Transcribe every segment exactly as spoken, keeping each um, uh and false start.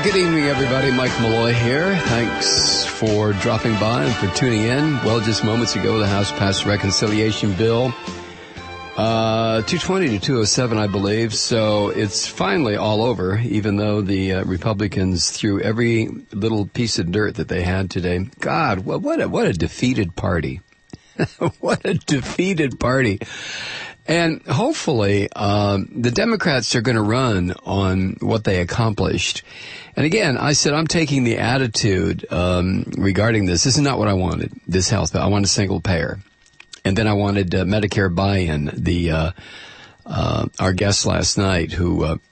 Good evening, everybody. Mike Malloy here. Thanks for dropping by and for tuning in. Well, just moments ago, the House passed a reconciliation bill, uh, two twenty to two oh seven, I believe. So it's finally all over, even though the uh, Republicans threw every little piece of dirt that they had today. God, what, what a, what a defeated party. What a defeated party. And hopefully, um, the Democrats are going to run on what they accomplished. And again, I said I'm taking the attitude um, regarding this. This is not what I wanted, this health bill. I wanted single payer. And then I wanted uh, Medicare buy-in. The uh, uh, our guest last night, who uh,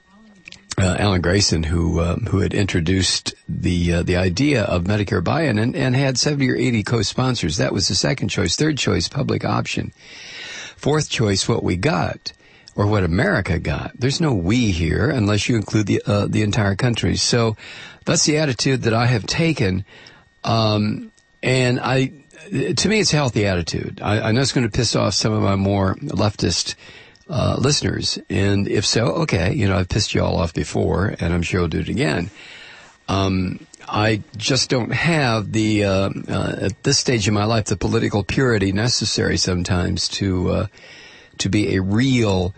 uh, Alan Grayson, who uh, who had introduced the uh, the idea of Medicare buy-in and, and had seventy or eighty co-sponsors. That was the second choice. Third choice, public option. Fourth choice, what we got, or what America got. There's no we here unless you include the uh, the entire country. So that's the attitude that I have taken. Um, and I, to me, it's a healthy attitude. I, I know it's going to piss off some of my more leftist uh, listeners. And if so, okay, you know, I've pissed you all off before, and I'm sure I'll do it again. Um, I just don't have the, uh, uh, at this stage in my life, the political purity necessary sometimes to, uh, to be a real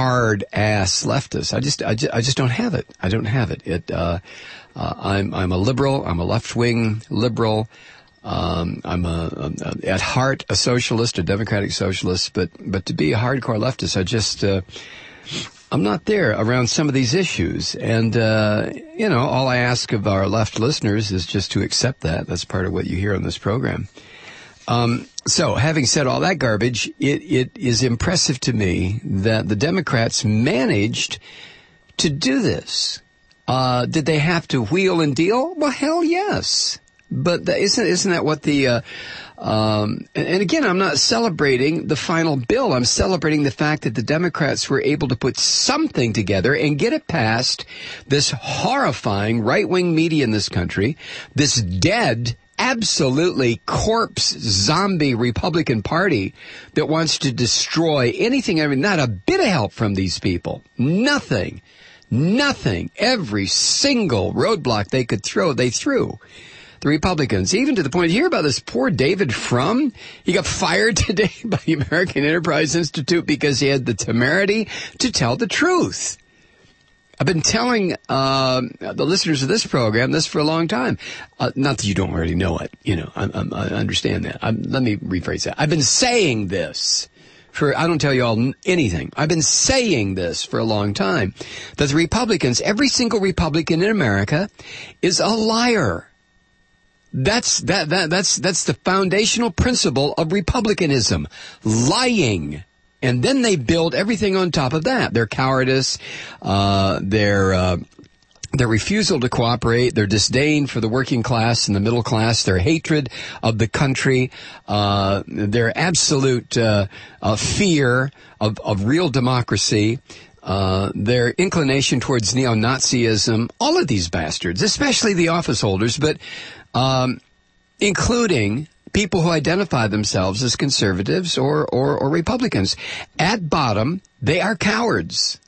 hard-ass leftist. I just, I just, I just don't have it. I don't have it. It, uh, uh, I'm, I'm a liberal. I'm a left-wing liberal. Um, I'm a, a, at heart, a socialist, a democratic socialist, but, but to be a hardcore leftist, I just, uh, I'm not there around some of these issues. And, uh, you know, all I ask of our left listeners is just to accept that. That's part of what you hear on this program. Um, so having said all that garbage, it, it is impressive to me that the Democrats managed to do this. Uh, did they have to wheel and deal? Well, hell yes. But that, isn't, isn't that what the, uh, um, and, and again, I'm not celebrating the final bill. I'm celebrating the fact that the Democrats were able to put something together and get it past this horrifying right-wing media in this country, this dead, absolutely corpse zombie Republican Party that wants to destroy anything. I mean, not a bit of help from these people. Nothing. Nothing. Every single roadblock they could throw, they threw. The Republicans, even to the point, you hear about this poor David Frum? He got fired today by the American Enterprise Institute because he had the temerity to tell the truth. I've been telling uh, the listeners of this program this for a long time. Uh, not that you don't already know it. You know, I, I, I understand that. I'm, let me rephrase that. I've been saying this for, I don't tell you all anything. I've been saying this for a long time, that the Republicans, every single Republican in America is a liar. That's, that, that, that's, that's the foundational principle of republicanism. Lying. And then they build everything on top of that. Their cowardice, uh, their, uh, their refusal to cooperate, their disdain for the working class and the middle class, their hatred of the country, uh, their absolute, uh, uh fear of, of real democracy. Uh, their inclination towards neo-Nazism, all of these bastards, especially the office holders, but, um, including people who identify themselves as conservatives or, or, or Republicans. At bottom, they are cowards.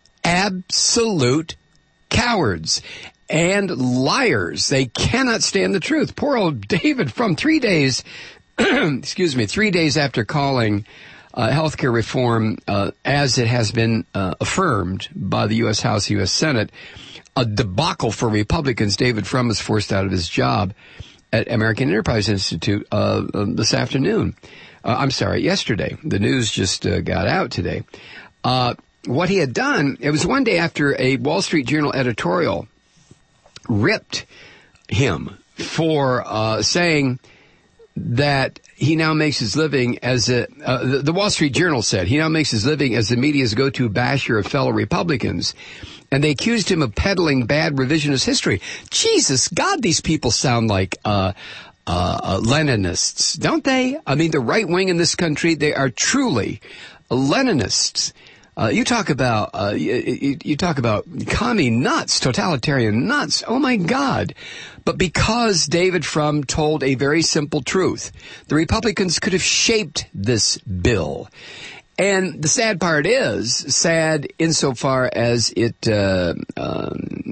Absolute cowards. And liars. They cannot stand the truth. Poor old David Frum, three days, excuse me, three days after calling Uh, healthcare reform, uh, as it has been uh, affirmed by the U S House, U S Senate, a debacle for Republicans. David Frum was forced out of his job at American Enterprise Institute uh, uh, this afternoon. Uh, I'm sorry, yesterday. The news just uh, got out today. Uh, what he had done, it was one day after a Wall Street Journal editorial ripped him for uh, saying that he now makes his living as a, uh, the, the Wall Street Journal said, he now makes his living as the media's go-to basher of fellow Republicans. And they accused him of peddling bad revisionist history. Jesus, God, these people sound like, uh, uh, uh Leninists, don't they? I mean, the right wing in this country, they are truly Leninists. Uh, you talk about, uh, you, you talk about commie nuts, totalitarian nuts. Oh my God. But because David Frum told a very simple truth, the Republicans could have shaped this bill. And the sad part is, sad insofar as it, uh, um,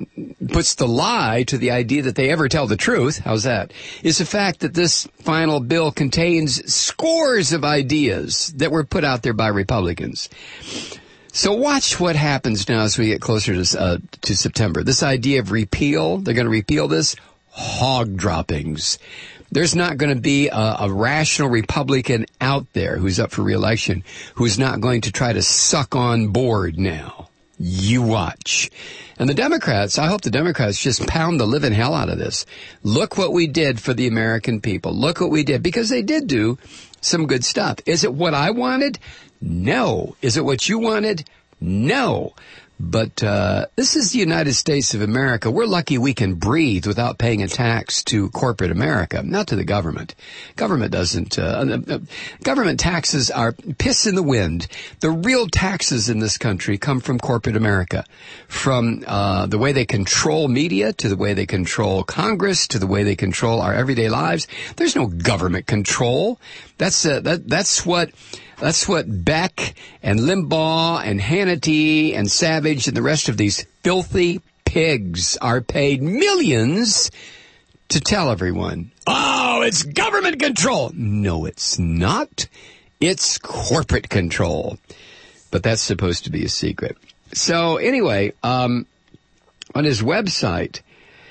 puts the lie to the idea that they ever tell the truth, how's that, is the fact that this final bill contains scores of ideas that were put out there by Republicans. So watch what happens now as we get closer to, uh, to September. This idea of repeal, they're going to repeal this, hog droppings. There's not going to be a, a rational Republican out there who's up for re-election who's not going to try to suck on board now. You watch. And the Democrats, I hope the Democrats just pound the living hell out of this. Look what we did for the American people. Look what we did. Because they did do some good stuff. Is it what I wanted? No. Is it what you wanted? No. But uh this is the United States of America. We're lucky we can breathe without paying a tax to corporate America, not to the government. Government doesn't, uh, uh government taxes are piss in the wind. The real taxes in this country come from corporate America, from uh the way they control media, to the way they control Congress, to the way they control our everyday lives. There's no government control. That's uh, that that's what That's what Beck and Limbaugh and Hannity and Savage and the rest of these filthy pigs are paid millions to tell everyone. Oh, it's government control. No, it's not. It's corporate control. But that's supposed to be a secret. So anyway, um, on his website,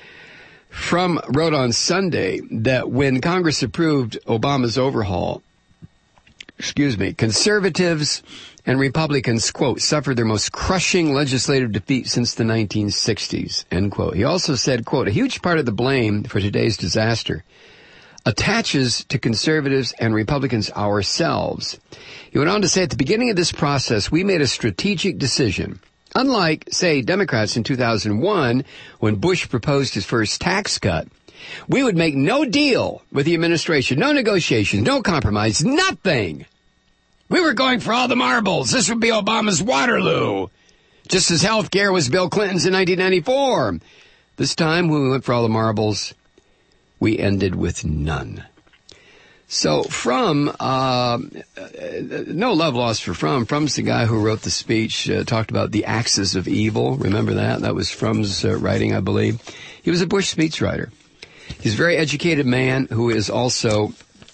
Frum wrote on Sunday that when Congress approved Obama's overhaul, excuse me, conservatives and Republicans, quote, suffered their most crushing legislative defeat since the nineteen sixties, end quote. He also said, quote, a huge part of the blame for today's disaster attaches to conservatives and Republicans ourselves. He went on to say, at the beginning of this process, we made a strategic decision. Unlike, say, Democrats in two thousand one, when Bush proposed his first tax cut, we would make no deal with the administration, no negotiations, no compromise, nothing. We were going for all the marbles. This would be Obama's Waterloo, just as health care was Bill Clinton's in nineteen ninety-four. This time, when we went for all the marbles, we ended with none. So Frum, uh, no love lost for Frum. Frum's the guy who wrote the speech, uh, talked about the axis of evil. Remember that? That was Frum's uh, writing, I believe. He was a Bush speechwriter. He's a very educated man who is also,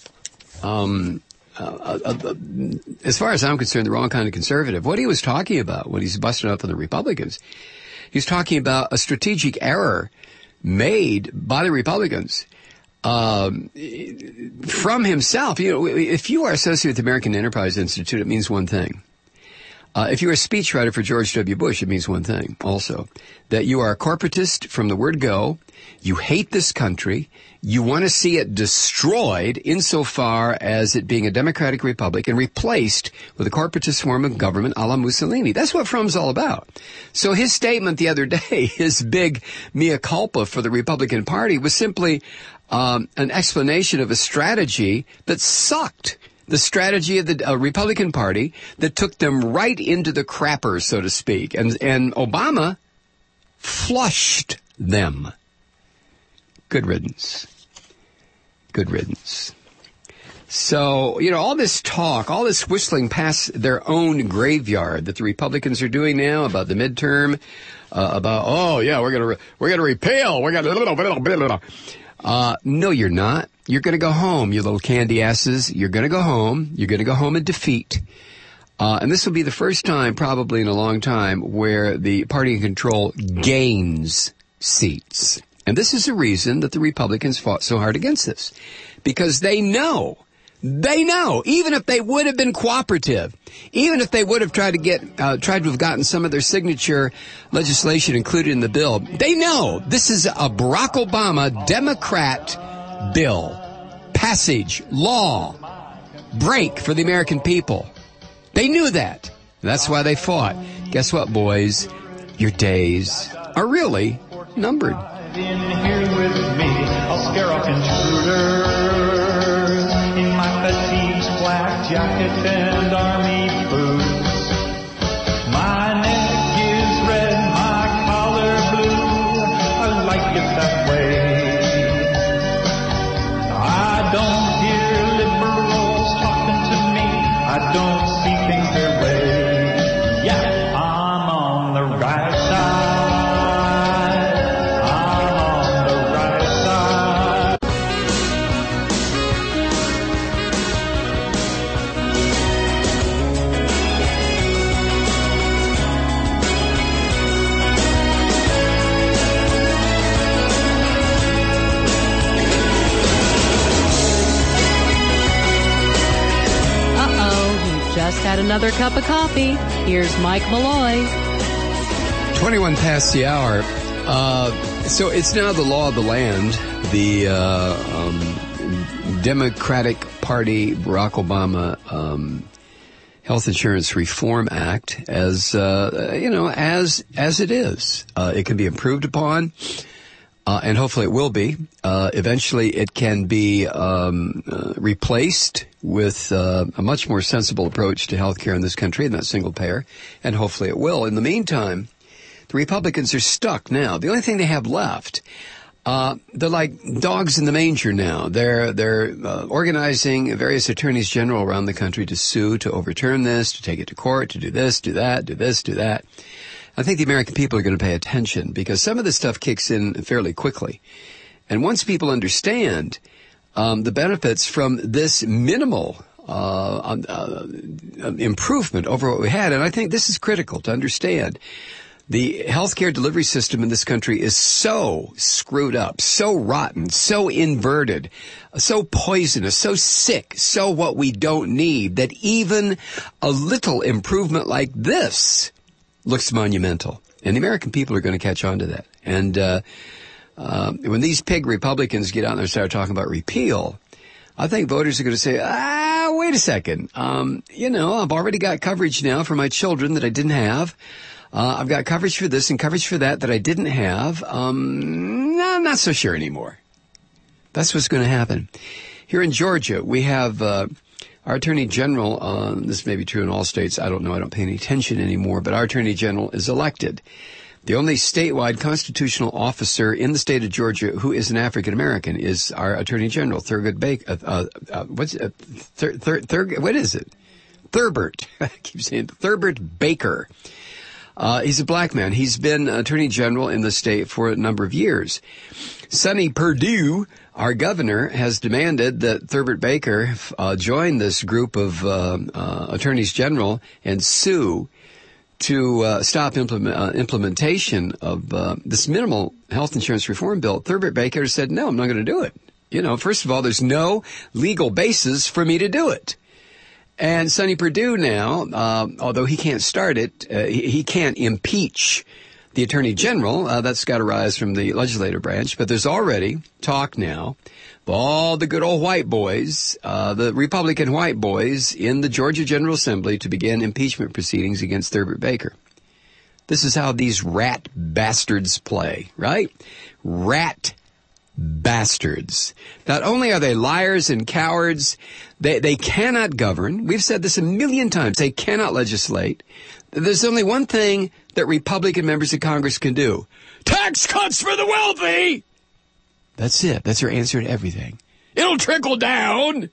um, uh, uh, uh, as far as I'm concerned, the wrong kind of conservative. What he was talking about when he's busting up on the Republicans, he's talking about a strategic error made by the Republicans. Um, from himself, you know, if you are associated with the American Enterprise Institute, it means one thing. Uh, if you're a speechwriter for George W. Bush, it means one thing also, that you are a corporatist from the word go. You hate this country. You want to see it destroyed insofar as it being a democratic republic and replaced with a corporatist form of government a la Mussolini. That's what Frum's all about. So his statement the other day, his big mea culpa for the Republican Party, was simply um, an explanation of a strategy that sucked. The strategy of the uh, Republican Party that took them right into the crapper, so to speak. And, and Obama flushed them. Good riddance. Good riddance. So, you know, all this talk, all this whistling past their own graveyard that the Republicans are doing now about the midterm, uh, about, oh, yeah, we're going to, re- we're going to repeal, we're going to, uh, no, you're not. You're going to go home, you little candy asses. You're going to go home. You're going to go home in defeat. Uh, and this will be the first time, probably in a long time, where the party in control gains seats. And this is the reason that the Republicans fought so hard against this. Because they know, they know, even if they would have been cooperative, even if they would have tried to get, uh, tried to have gotten some of their signature legislation included in the bill, they know this is a Barack Obama Democrat bill, passage, law, break for the American people. They knew that. That's why they fought. Guess what, boys? Your days are really numbered. In here with me, I'll scare off intruders in my fatigues, black jacket and army boots. My neck is red, my collar blue. I like it that way. I don't hear liberals talking to me. I don't see things their way. Yeah, I'm on the right side. had another cup of coffee. Here's Mike Malloy. twenty-one past the hour. Uh, so it's now the law of the land. The uh, um, Democratic Party, Barack Obama um, Health Insurance Reform Act, as uh, you know, as as it is. Uh, it can be improved upon, uh, and hopefully it will be. Uh, eventually, it can be um, uh, replaced with uh, a much more sensible approach to health care in this country, not single payer, and hopefully it will. In the meantime, the Republicans are stuck now. The only thing they have left, uh, they're like dogs in the manger now. They're they're uh, organizing various attorneys general around the country to sue, to overturn this, to take it to court, to do this, do that, do this, do that. I think the American people are going to pay attention because some of this stuff kicks in fairly quickly. And once people understand um, the benefits from this minimal uh, uh, improvement over what we had, and I think this is critical to understand. The healthcare delivery system in this country is so screwed up, so rotten, so inverted, so poisonous, so sick, so what we don't need, that even a little improvement like this looks monumental. And the American people are going to catch on to that. And uh, uh, when these pig Republicans get out there and start talking about repeal, I think voters are going to say, ah, wait a second. Um, you know, I've already got coverage now for my children that I didn't have. Uh, I've got coverage for this and coverage for that that I didn't have. Um, no, I'm not so sure anymore. That's what's going to happen. Here in Georgia, we have uh, our Attorney General. Uh, this may be true in all states. I don't know. I don't pay any attention anymore. But our Attorney General is elected. The only statewide constitutional officer in the state of Georgia who is an African American is our Attorney General, Thurgood Baker. Uh, uh, uh, what's uh, Thur, Thur, Thur, what is it? Thurbert. I keep saying Thurbert Baker. Uh, he's a black man. He's been Attorney General in the state for a number of years. Sonny Perdue, our governor, has demanded that Thurbert Baker uh, join this group of uh, uh, attorneys general and sue to uh, stop implement, uh, implementation of uh, this minimal health insurance reform bill. Thurbert Baker said, no, I'm not going to do it. You know, first of all, there's no legal basis for me to do it. And Sonny Perdue now, uh, although he can't start it, uh, he, he can't impeach the Attorney General. Uh, that's got to rise from the legislative branch. But there's already talk now of all the good old white boys, uh, the Republican white boys in the Georgia General Assembly to begin impeachment proceedings against Thurbert Baker. This is how these rat bastards play, right? Rat bastards. Not only are they liars and cowards, they they cannot govern. We've said this a million times. They cannot legislate. There's only one thing that Republican members of Congress can do. Tax cuts for the wealthy! That's it. That's their answer to everything. It'll trickle down!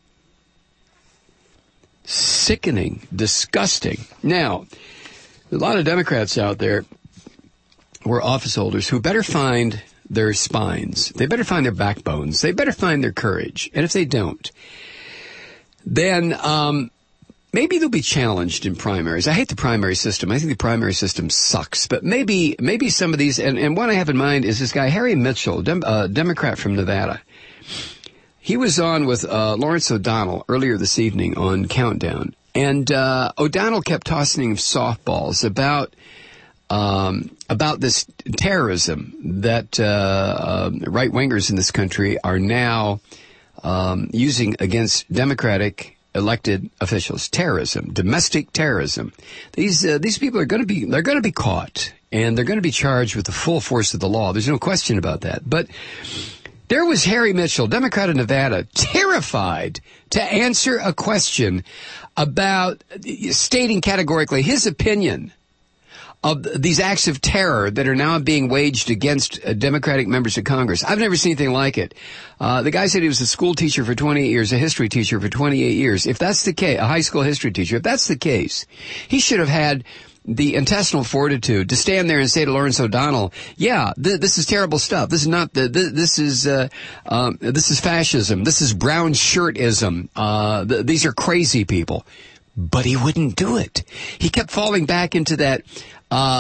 Sickening. Disgusting. Now, a lot of Democrats out there who are office holders who better find their spines. They better find their backbones. They better find their courage. And if they don't, then um, maybe they'll be challenged in primaries. I hate the primary system. I think the primary system sucks. But maybe maybe some of these, and, and one I have in mind is this guy, Harry Mitchell, Dem, uh, Democrat from Nevada. He was on with uh, Lawrence O'Donnell earlier this evening on Countdown. And uh, O'Donnell kept tossing him softballs about Um, about this terrorism that uh, uh, right-wingers in this country are now um, using against Democratic elected officials. Terrorism, domestic terrorism. These uh, these people are going to be they're going to be caught, and they're going to be charged with the full force of the law. There's no question about that. But there was Harry Mitchell, Democrat of Nevada, terrified to answer a question about stating categorically his opinion of these acts of terror that are now being waged against uh, Democratic members of Congress. I've never seen anything like it. Uh, the guy said he was a school teacher for twenty-eight years, a history teacher for twenty-eight years. If that's the case, a high school history teacher, if that's the case, he should have had the intestinal fortitude to stand there and say to Lawrence O'Donnell, yeah, th- this is terrible stuff. This is not the, th- this is, uh, um, this is fascism. This is brown shirtism. Uh, th- these are crazy people. But he wouldn't do it. He kept falling back into that, uh,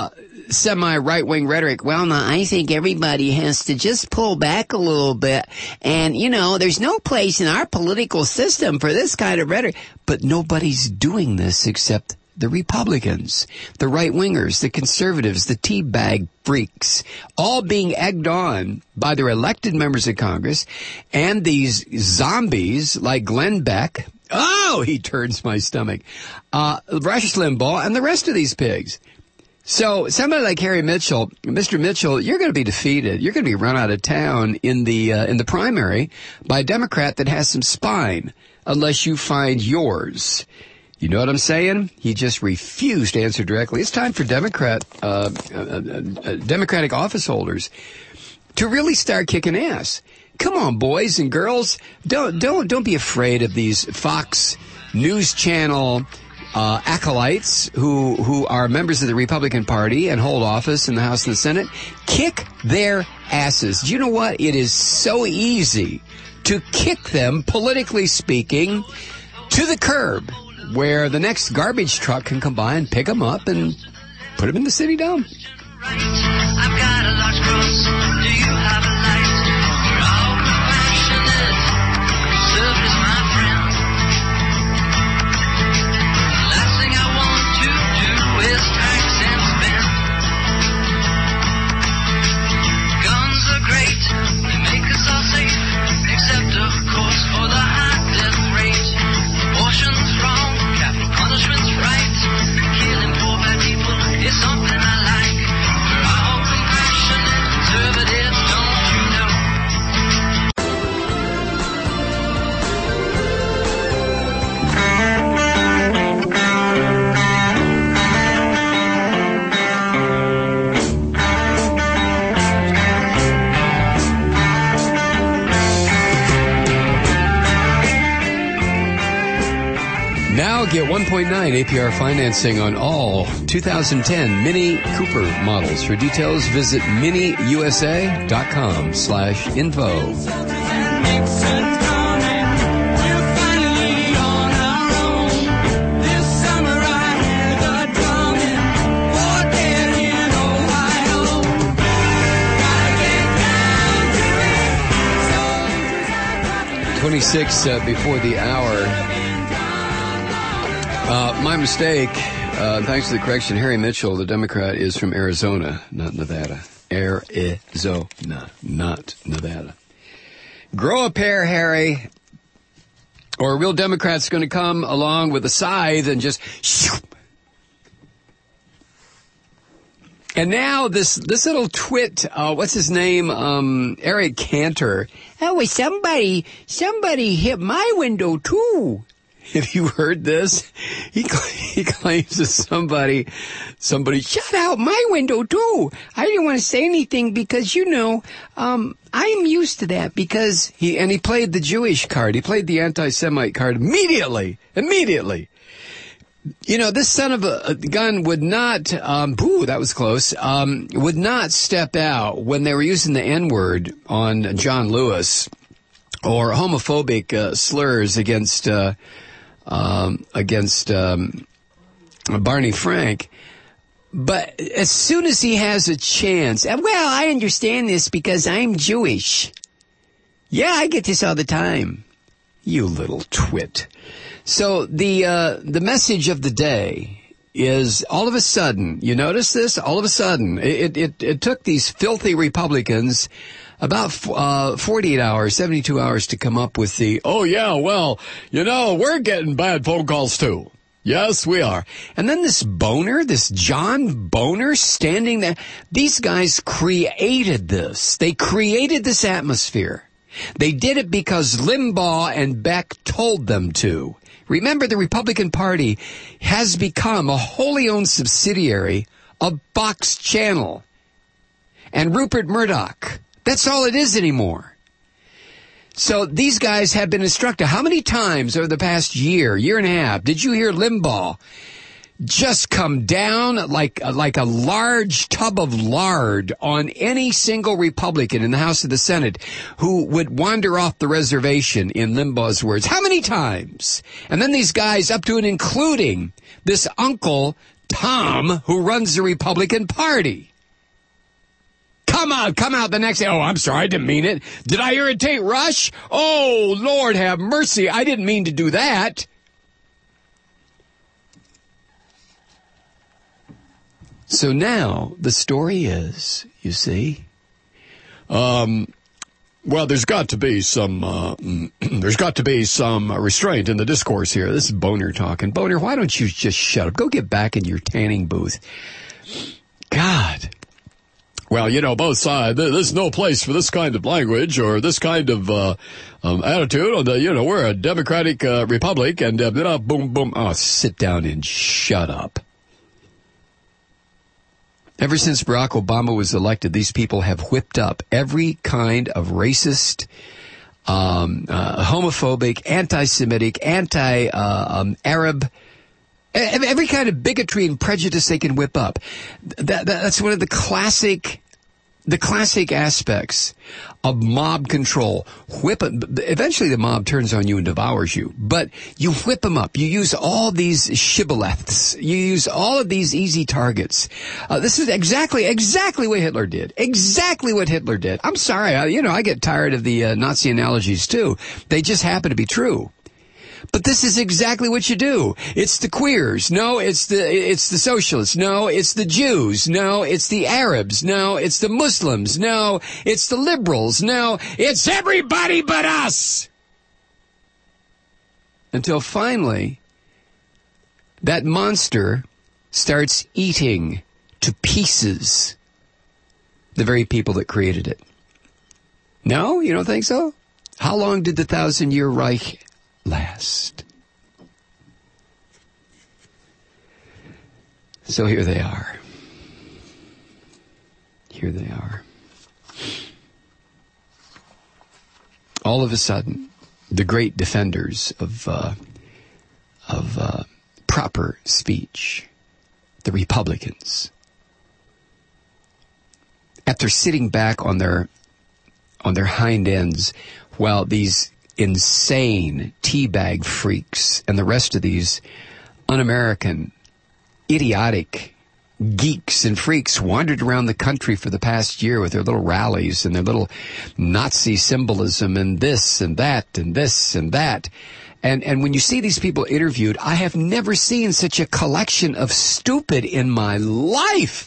semi-right-wing rhetoric. Well, now, I think everybody has to just pull back a little bit. And, you know, there's no place in our political system for this kind of rhetoric. But nobody's doing this except the Republicans, the right-wingers, the conservatives, the teabag freaks, all being egged on by their elected members of Congress and these zombies like Glenn Beck. Oh, he turns my stomach. Uh, Rush Limbaugh and the rest of these pigs. So somebody like Harry Mitchell, Mister Mitchell, you're going to be defeated. You're going to be run out of town in the uh, in the primary by a Democrat that has some spine, unless you find yours. You know what I'm saying? He just refused to answer directly. It's time for Democrat, uh, uh, uh, Democratic office holders to really start kicking ass. Come on, boys and girls. Don't, don't, don't be afraid of these Fox News Channel, uh, acolytes who, who are members of the Republican Party and hold office in the House and the Senate. Kick their asses. Do you know what? It is so easy to kick them, politically speaking, to the curb, where the next garbage truck can come by and pick them up and put them in the city dump. I've got a large cross. Do you have a light? We're all compassionate. Service, my friend. The last thing I want to do is tax and spend. Guns are great. They make us all safe. Except, of course, for the high death rate. Abortion's wrong. Punishment's right. Killing poor bad people is something I like. We're all compassionate conservatives, don't you know? Now get one point nine A P R financing on all two thousand ten Mini Cooper models. For details, visit mini u s a dot com slash info. twenty-six uh, before the hour. Uh, my mistake. Uh, thanks to the correction. Harry Mitchell, the Democrat, is from Arizona, not Nevada. Arizona, not Nevada. Grow a pair, Harry, or a real Democrat's going to come along with a scythe and just shoop. And now this this little twit, uh, what's his name? Um, Eric Cantor. Oh, well, somebody somebody hit my window too. Have you heard this? He he claims that somebody, somebody shut out my window too. I didn't want to say anything because, you know, um, I'm used to that because he, and he played the Jewish card. He played the anti-Semite card immediately, immediately. You know, this son of a, a gun would not, um, boo, that was close, um, would not step out when they were using the N-word on John Lewis or homophobic uh, slurs against, uh, Um, against um, Barney Frank. But as soon as he has a chance, and well, I understand this because I'm Jewish. Yeah, I get this all the time. You little twit. So the uh, the message of the day is all of a sudden, you notice this? All of a sudden, it it, it took these filthy Republicans about uh, forty-eight hours, seventy-two hours to come up with the, oh, yeah, well, you know, we're getting bad phone calls, too. Yes, we are. And then this Boner, this John Boner standing there. These guys created this. They created this atmosphere. They did it because Limbaugh and Beck told them to. Remember, the Republican Party has become a wholly owned subsidiary of Fox Channel and Rupert Murdoch. That's all it is anymore. So these guys have been instructed. How many times over the past year, year and a half, did you hear Limbaugh just come down like, like a large tub of lard on any single Republican in the House of the Senate who would wander off the reservation, in Limbaugh's words? How many times? And then these guys, up to and including this uncle Tom, who runs the Republican Party. Come out, come out the next day. Oh, I'm sorry, I didn't mean it. Did I irritate Rush? Oh, Lord have mercy, I didn't mean to do that. So now the story is, you see, um, well, there's got to be some, uh, there's got to be some restraint in the discourse here. This is Boner talking. Boner, why don't you just shut up? Go get back in your tanning booth. God. Well, you know, both sides, there's no place for this kind of language or this kind of uh, um, attitude. On the, you know, we're a democratic uh, republic and uh, boom, boom. Oh, sit down and shut up. Ever since Barack Obama was elected, these people have whipped up every kind of racist, um, uh, homophobic, anti-Semitic, anti-Arab, uh, um, every kind of bigotry and prejudice they can whip up. That, that, that's one of the classic, the classic aspects of mob control. Whip it. Eventually the mob turns on you and devours you, but you whip them up. You use all these shibboleths. You use all of these easy targets. Uh, this is exactly, exactly what Hitler did. Exactly what Hitler did. I'm sorry. I, you know, I get tired of the uh, Nazi analogies too. They just happen to be true. But this is exactly what you do. It's the queers. No, it's the, it's the socialists. No, it's the Jews. No, it's the Arabs. No, it's the Muslims. No, it's the liberals. No, it's everybody but us. Until finally, that monster starts eating to pieces the very people that created it. No, you don't think so? How long did the Thousand-Year Reich last? So here they are. Here they are. All of a sudden, the great defenders of uh, of uh, proper speech, the Republicans, after sitting back on their on their hind ends while these insane teabag freaks and the rest of these un-American, idiotic geeks and freaks wandered around the country for the past year with their little rallies and their little Nazi symbolism and this and that and this and that. And, and when you see these people interviewed, I have never seen such a collection of stupid in my life.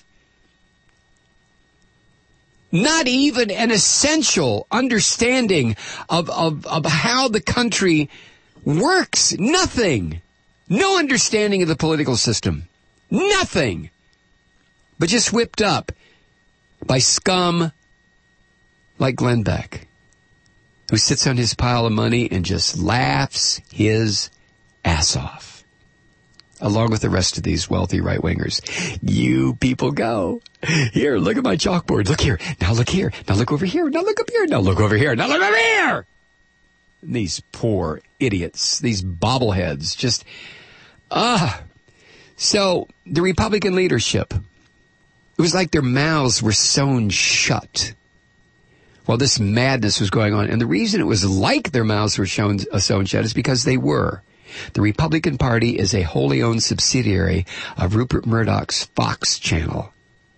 Not even an essential understanding of, of, of how the country works. Nothing. No understanding of the political system. Nothing. But just whipped up by scum like Glenn Beck, who sits on his pile of money and just laughs his ass off, along with the rest of these wealthy right-wingers. You people go. Here, look at my chalkboard. Look here. Now look here. Now look over here. Now look up here. Now look over here. Now look over here. And these poor idiots, these bobbleheads, just, ah. So the Republican leadership, it was like their mouths were sewn shut while this madness was going on. And the reason it was like their mouths were sewn, uh, sewn shut is because they were. The Republican Party is a wholly owned subsidiary of Rupert Murdoch's Fox channel.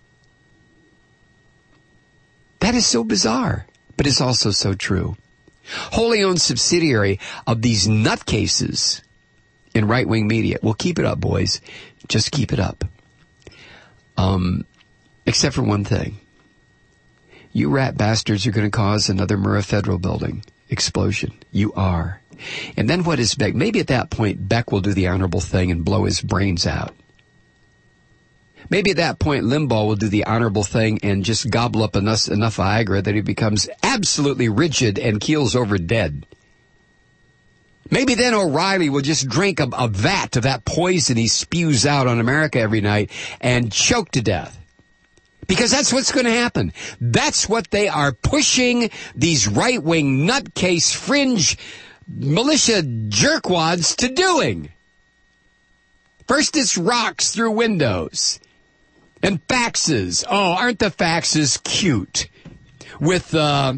That is so bizarre, but it's also so true. Wholly owned subsidiary of these nutcases in right-wing media. Well, keep it up, boys. Just keep it up. Um, except for one thing. You rat bastards are going to cause another Murrah Federal Building explosion. You are. And then what is Beck? Maybe at that point, Beck will do the honorable thing and blow his brains out. Maybe at that point, Limbaugh will do the honorable thing and just gobble up enough, enough Viagra that he becomes absolutely rigid and keels over dead. Maybe then O'Reilly will just drink a, a vat of that poison he spews out on America every night and choke to death. Because that's what's going to happen. That's what they are pushing these right-wing nutcase fringe militia jerkwads to doing. First it's rocks through windows and faxes. Oh, aren't the faxes cute? With uh,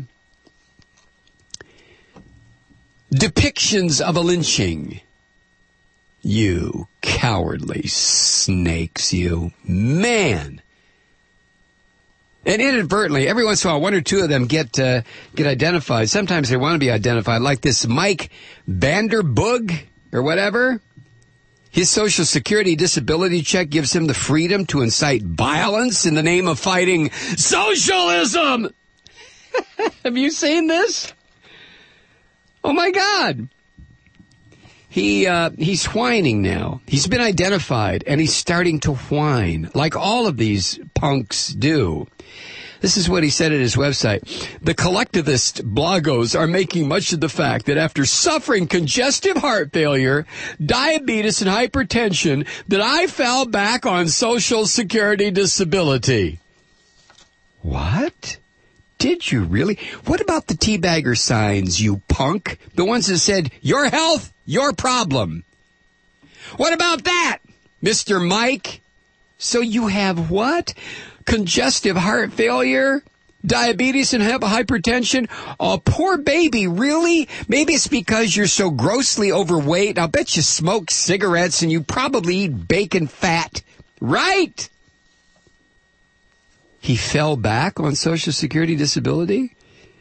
depictions of a lynching. You cowardly snakes, you. Man! And inadvertently, every once in a while, one or two of them get uh, get identified. Sometimes they want to be identified, like this Mike Vanderboog or whatever. His Social Security disability check gives him the freedom to incite violence in the name of fighting socialism. Have you seen this? Oh, my God. He uh, he's whining now. He's been identified, and he's starting to whine, like all of these punks do. This is what he said at his website. The collectivist bloggos are making much of the fact that after suffering congestive heart failure, diabetes, and hypertension, that I fell back on Social Security disability. What? Did you really? What about the teabagger signs, you punk? The ones that said, your health, your problem. What about that, Mister Mike? So you have what? Congestive heart failure, diabetes, and have hypertension? Oh, poor baby, really? Maybe it's because you're so grossly overweight. I'll bet you smoke cigarettes and you probably eat bacon fat, right? He fell back on Social Security disability?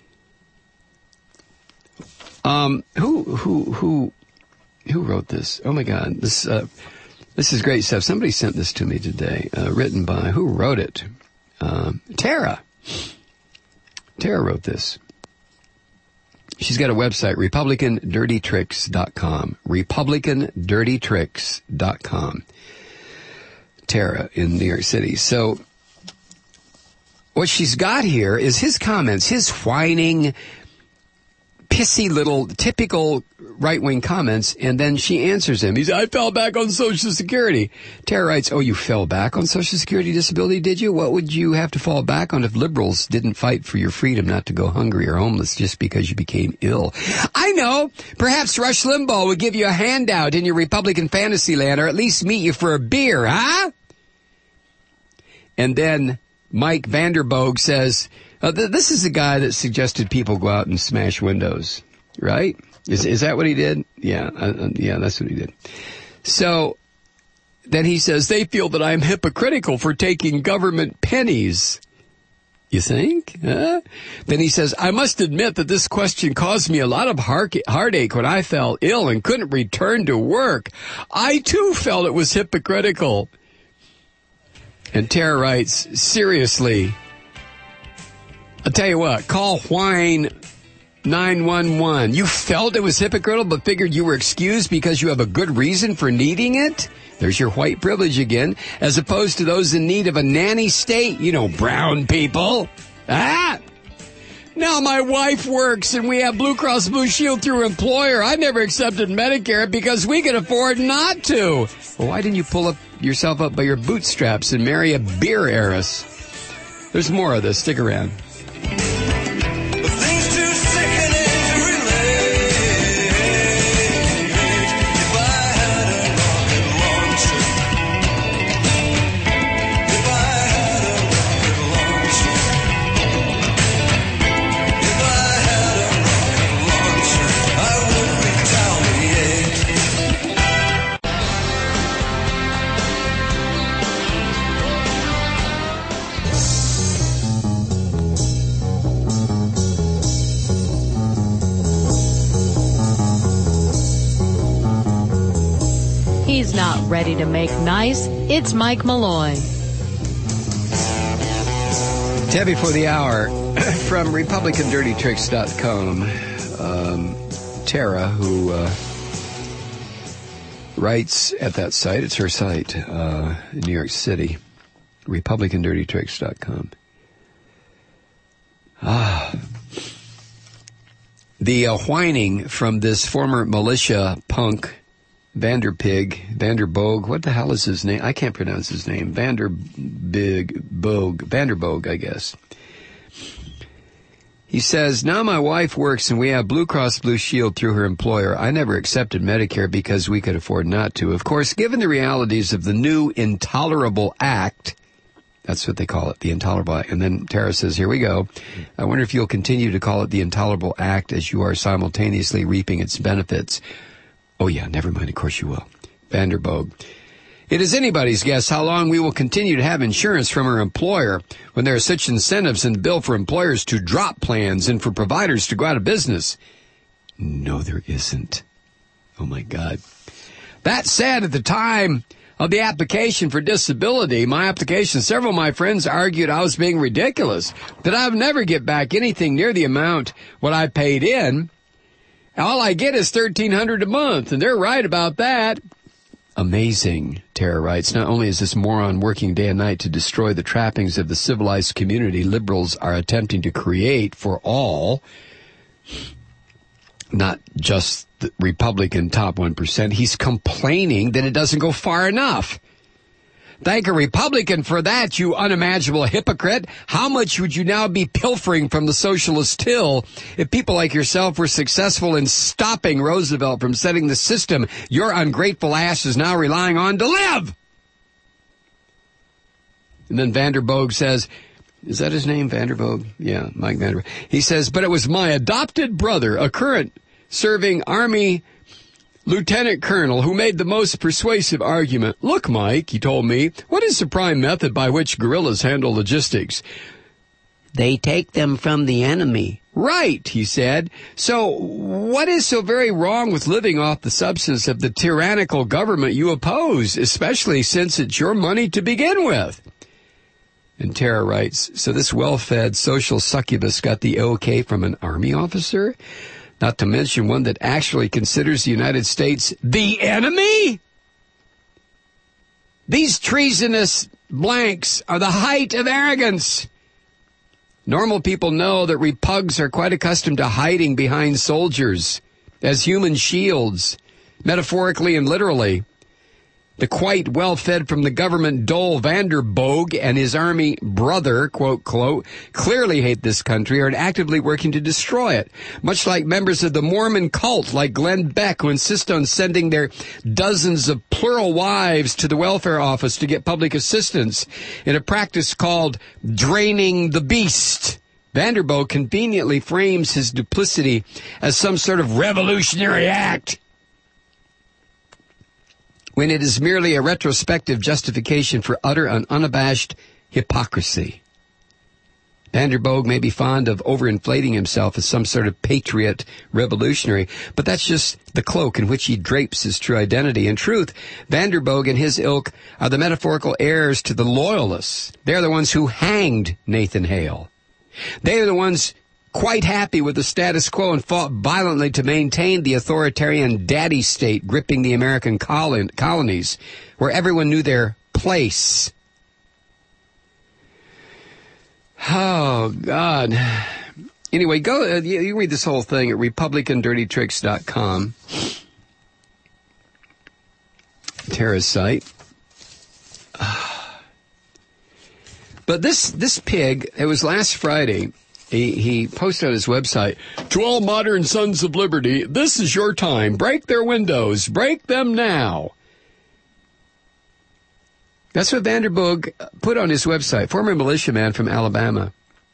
Um, who, who, who, who wrote this? Oh my God, this, uh, this is great stuff. Somebody sent this to me today, uh, written by, who wrote it? Um, Tara. Tara wrote this. She's got a website, Republican Dirty Tricks dot com. Republican Dirty Tricks dot com. Tara in New York City. So, what she's got here is his comments, his whining, pissy little, typical right-wing comments, and then she answers him. He's, I fell back on Social Security. Tara writes, oh, you fell back on Social Security disability, did you? What would you have to fall back on if liberals didn't fight for your freedom not to go hungry or homeless just because you became ill? I know. Perhaps Rush Limbaugh would give you a handout in your Republican fantasy land, or at least meet you for a beer, huh? And then Mike Vanderboog says, uh, th- this is the guy that suggested people go out and smash windows, right? Is is that what he did? Yeah, uh, yeah, that's what he did. So then he says, they feel that I'm hypocritical for taking government pennies. You think? Huh? Then he says, I must admit that this question caused me a lot of heart- heartache when I fell ill and couldn't return to work. I, too, felt it was hypocritical. And Tara writes, seriously, I'll tell you what, call Whine nine one one. You felt it was hypocritical but figured you were excused because you have a good reason for needing it? There's your white privilege again, as opposed to those in need of a nanny state, you know, brown people. Ah! Now my wife works and we have Blue Cross Blue Shield through her employer. I never accepted Medicare because we could afford not to. Well, why didn't you pull up yourself up by your bootstraps and marry a beer heiress? There's more of this. Stick around. He's not ready to make nice. It's Mike Malloy. ten before the hour from Republican Dirty Tricks dot com. Um, Tara, who uh, writes at that site, it's her site uh, in New York City, Republican Dirty Tricks dot com. Ah. The uh, whining from this former militia punk, Vanderpig, Vanderboog, what the hell is his name? I can't pronounce his name. Vanderbig, Boog, Vanderboog, I guess. He says, now my wife works and we have Blue Cross Blue Shield through her employer. I never accepted Medicare because we could afford not to. Of course, given the realities of the new Intolerable Act, that's what they call it, the Intolerable Act. And then Tara says, here we go. I wonder if you'll continue to call it the Intolerable Act as you are simultaneously reaping its benefits. Oh, yeah, never mind. Of course you will. Vanderboog. It is anybody's guess how long we will continue to have insurance from our employer when there are such incentives in the bill for employers to drop plans and for providers to go out of business. No, there isn't. Oh, my God. That said, at the time of the application for disability, my application, several of my friends argued I was being ridiculous, that I would never get back anything near the amount what I paid in. All I get is thirteen hundred dollars a month, and they're right about that. Amazing, Tara writes. Not only is this moron working day and night to destroy the trappings of the civilized community liberals are attempting to create for all, not just the Republican top one percent, he's complaining that it doesn't go far enough. Thank a Republican for that, you unimaginable hypocrite. How much would you now be pilfering from the socialist till if people like yourself were successful in stopping Roosevelt from setting the system your ungrateful ass is now relying on to live? And then Vanderboog says, is that his name, Vanderboog? Yeah, Mike Vanderboog. He says, but it was my adopted brother, a current serving Army lieutenant colonel, who made the most persuasive argument. Look, Mike, he told me, what is the prime method by which guerrillas handle logistics? They take them from the enemy. Right, he said. So what is so very wrong with living off the substance of the tyrannical government you oppose, especially since it's your money to begin with? And Tara writes, so this well-fed social succubus got the okay from an army officer? Not to mention one that actually considers the United States the enemy? These treasonous blanks are the height of arrogance. Normal people know that repugs are quite accustomed to hiding behind soldiers as human shields, metaphorically and literally. The quite well-fed from the government Dole Vanderboog and his army brother, quote, quote, clearly hate this country, are actively working to destroy it. Much like members of the Mormon cult like Glenn Beck, who insist on sending their dozens of plural wives to the welfare office to get public assistance in a practice called draining the beast. Vanderboog conveniently frames his duplicity as some sort of revolutionary act, when it is merely a retrospective justification for utter and unabashed hypocrisy. Vanderboog may be fond of overinflating himself as some sort of patriot revolutionary, but that's just the cloak in which he drapes his true identity. In truth, Vanderboog and his ilk are the metaphorical heirs to the Loyalists. They're the ones who hanged Nathan Hale. They are the ones quite happy with the status quo and fought violently to maintain the authoritarian daddy state gripping the American colon- colonies, where everyone knew their place. Oh, God. Anyway, go, uh, you, you read this whole thing at Republican Dirty Tricks dot com. Tara's site. But this, this pig, it was last Friday. He, he posted on his website, to all modern sons of liberty, this is your time. Break their windows. Break them now. That's what Vanderboog put on his website, former militiaman from Alabama,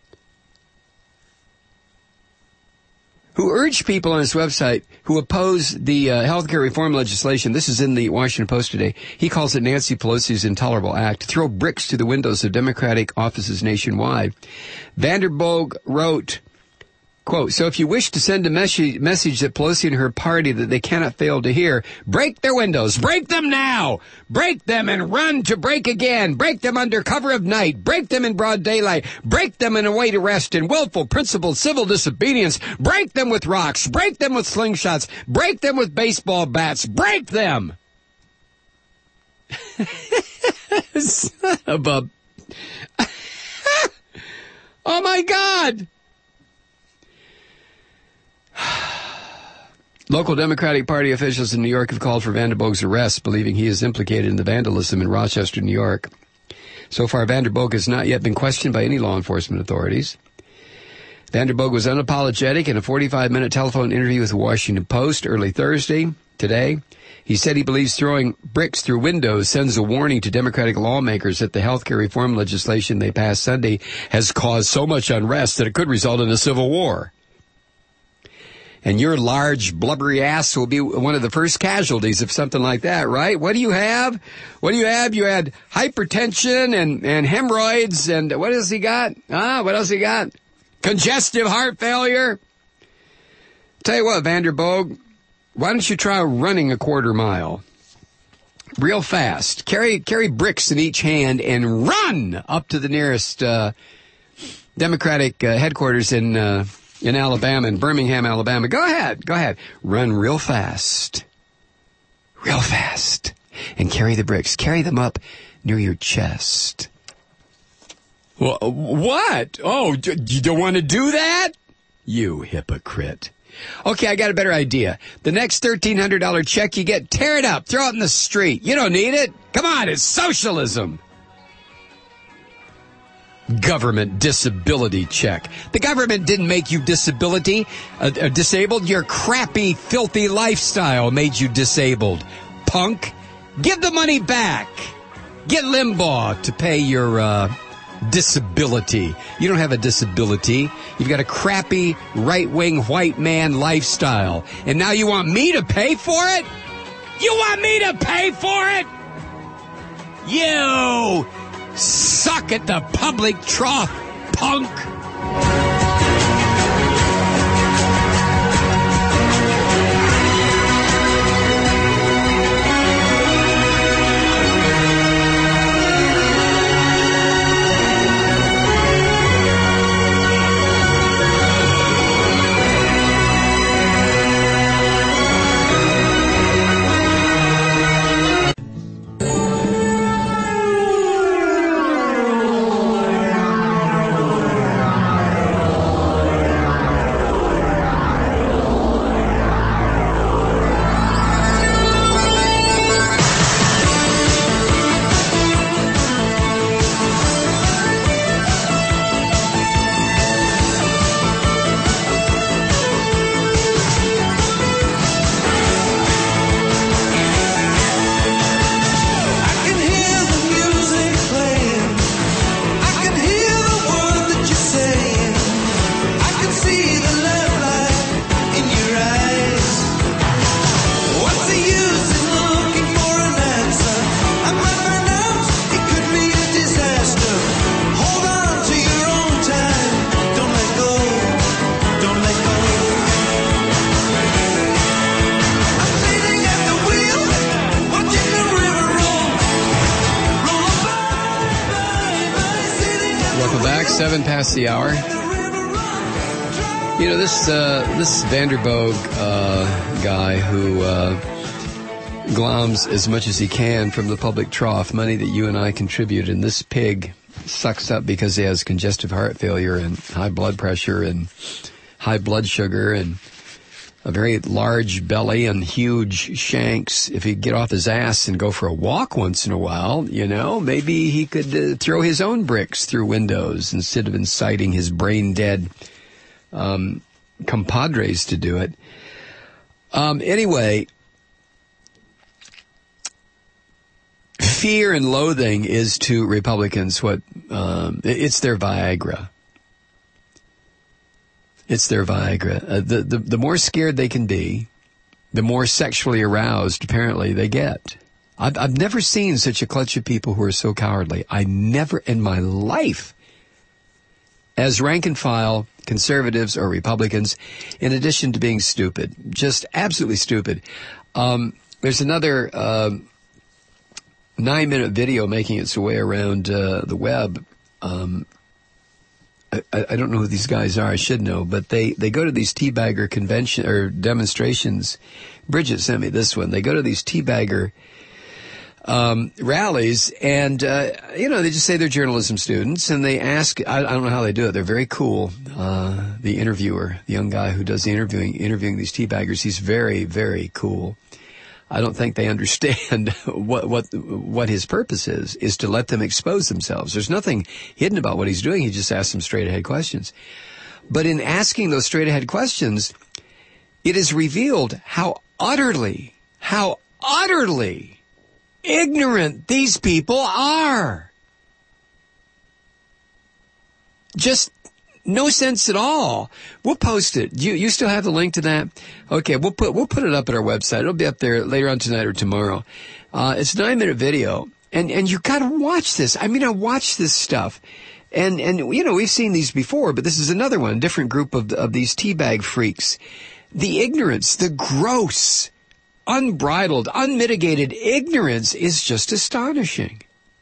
who urged people on his website who oppose the uh, health care reform legislation. This is in the Washington Post today. He calls it Nancy Pelosi's intolerable act to throw bricks through the windows of Democratic offices nationwide. Vanderboog wrote, quote, so if you wish to send a message, message that Pelosi and her party that they cannot fail to hear, break their windows, break them now, break them and run to break again, break them under cover of night, break them in broad daylight, break them in a way to rest in willful, principled, civil disobedience, break them with rocks, break them with slingshots, break them with baseball bats, break them. Son of a... Oh my God! Local Democratic Party officials in New York have called for Vanderboog's arrest, believing he is implicated in the vandalism in Rochester, New York. So far, Vanderboog has not yet been questioned by any law enforcement authorities. Vanderboog was unapologetic in a forty-five minute telephone interview with the Washington Post early Thursday. Today, he said he believes throwing bricks through windows sends a warning to Democratic lawmakers that the health care reform legislation they passed Sunday has caused so much unrest that it could result in a civil war. And your large, blubbery ass will be one of the first casualties of something like that, right? What do you have? What do you have? You had hypertension and, and hemorrhoids, and what else he got? Ah, what else he got? Congestive heart failure. Tell you what, Vanderboog, why don't you try running a quarter mile? Real fast. Carry carry bricks in each hand and run up to the nearest uh, Democratic uh, headquarters in uh, in Alabama, in Birmingham, Alabama. Go ahead. Go ahead. Run real fast. Real fast. And carry the bricks. Carry them up near your chest. Well, what? Oh, you don't want to do that? You hypocrite. Okay, I got a better idea. The next thirteen hundred dollars check you get, tear it up, throw it in the street. You don't need it. Come on, it's socialism. Government disability check. The government didn't make you disability, uh, uh, disabled. Your crappy, filthy lifestyle made you disabled. Punk, give the money back. Get Limbaugh to pay your uh, disability. You don't have a disability. You've got a crappy, right-wing, white man lifestyle. And now you want me to pay for it? You want me to pay for it? You suck at the public trough, punk. Seven past the hour. You know, this uh, this Vanderboog uh, guy who uh, gloms as much as he can from the public trough, money that you and I contribute, and this pig sucks up because he has congestive heart failure and high blood pressure and high blood sugar and a very large belly and huge shanks. If he'd get off his ass and go for a walk once in a while, you know, maybe he could uh, throw his own bricks through windows instead of inciting his brain-dead um, compadres to do it. Um, anyway, fear and loathing is to Republicans what um, it's their Viagra. It's their Viagra. Uh, the, the the more scared they can be, the more sexually aroused, apparently, they get. I've, I've never seen such a clutch of people who are so cowardly. I never in my life, as rank and file conservatives or Republicans, in addition to being stupid, just absolutely stupid. Um, there's another uh, nine-minute video making its way around uh, the web. Um I, I don't know who these guys are. I should know, but they, they go to these teabagger convention or demonstrations. Bridget sent me this one. They go to these teabagger um, rallies, and uh, you know they just say they're journalism students, and they ask. I, I don't know how they do it. They're very cool. Uh, the interviewer, the young guy who does the interviewing, interviewing these teabaggers, he's very, very cool. I don't think they understand what what what his purpose is, is to let them expose themselves. There's nothing hidden about what he's doing. He just asks them straight-ahead questions. But in asking those straight-ahead questions, it is revealed how utterly, how utterly ignorant these people are. Just No sense at all. We'll post it. You you still have the link to that? Okay, we'll put we'll put it up at our website. It'll be up there later on tonight or tomorrow. Uh, it's a nine minute video, and and you got to watch this. I mean, I watch this stuff, and and you know we've seen these before, but this is another one, a different group of of these teabag freaks. The ignorance, the gross, unbridled, unmitigated ignorance is just astonishing.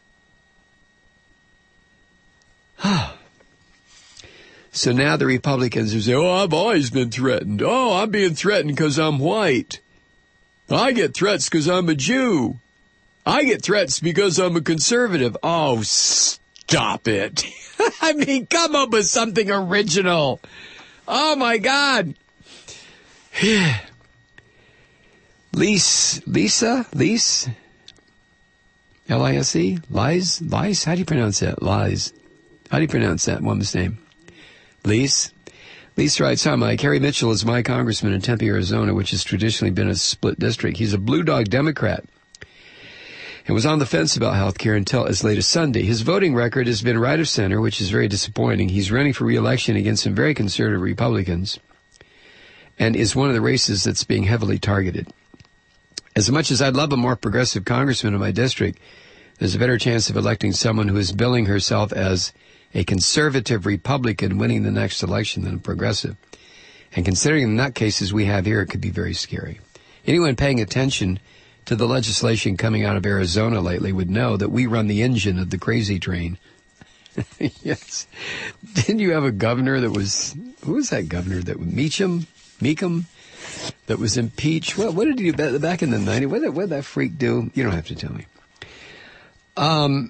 So now the Republicans are saying, oh, I've always been threatened. Oh, I'm being threatened because I'm white. I get threats because I'm a Jew. I get threats because I'm a conservative. Oh, stop it. I mean, come up with something original. Oh, my God. Lise, Lisa, Lise, L I S E, Lies, Lies, how do you pronounce that? Lies. How do you pronounce that woman's name? Lise? Lise writes, hi, Mike. Harry Mitchell is my congressman in Tempe, Arizona, which has traditionally been a split district. He's a blue dog Democrat and was on the fence about health care until as late as Sunday. His voting record has been right of center, which is very disappointing. He's running for re-election against some very conservative Republicans and is one of the races that's being heavily targeted. As much as I'd love a more progressive congressman in my district, there's a better chance of electing someone who is billing herself as a conservative Republican winning the next election than a progressive. And considering the nutcases we have here, it could be very scary. Anyone paying attention to the legislation coming out of Arizona lately would know that we run the engine of the crazy train. Yes. Didn't you have a governor that was, who was that governor that was Meacham? Meekum? That was impeached? What, what did he do back in the nineties? What did, what did that freak do? You don't have to tell me. Um,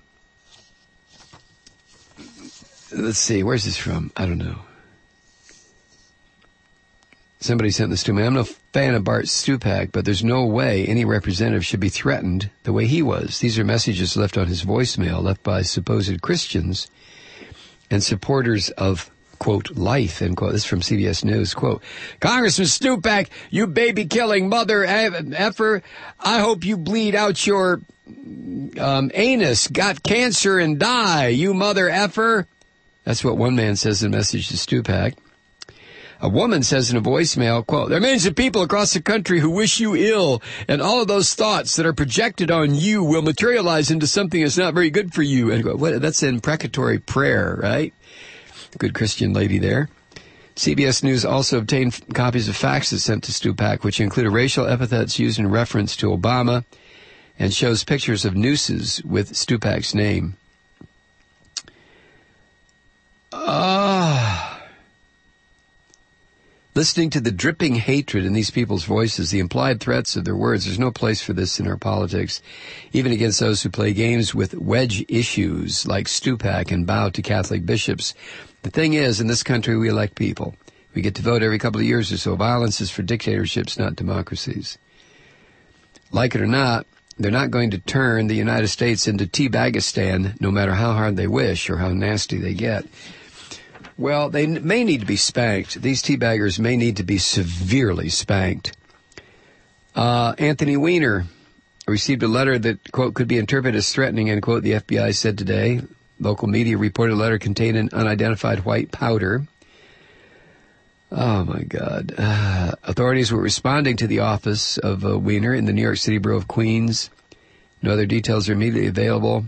let's see. Where's this from? I don't know. Somebody sent this to me. I'm no fan of Bart Stupak, but there's no way any representative should be threatened the way he was. These are messages left on his voicemail, left by supposed Christians and supporters of, quote, life, end quote. This is from C B S News, quote, Congressman Stupak, you baby-killing mother effer, I hope you bleed out your um, anus, got cancer and die, you mother effer. That's what one man says in a message to Stupak. A woman says in a voicemail, quote, there are millions of people across the country who wish you ill, and all of those thoughts that are projected on you will materialize into something that's not very good for you. And what, that's an imprecatory prayer, right? Good Christian lady there. C B S News also obtained copies of faxes sent to Stupak, which include racial epithets used in reference to Obama and shows pictures of nooses with Stupak's name. Ah. Listening to the dripping hatred in these people's voices, the implied threats of their words, there's no place for this in our politics, even against those who play games with wedge issues like Stupak and bow to Catholic bishops. The thing is, in this country, we elect people. We get to vote every couple of years or so. Violence is for dictatorships, not democracies. Like it or not, they're not going to turn the United States into Teabagistan, no matter how hard they wish or how nasty they get. Well, they may need to be spanked. These teabaggers may need to be severely spanked. Uh, Anthony Weiner received a letter that, quote, could be interpreted as threatening, end quote, the F B I said today. Local media reported a letter contained an unidentified white powder. Oh, my God. Uh, authorities were responding to the office of uh, Weiner in the New York City borough of Queens. No other details are immediately available.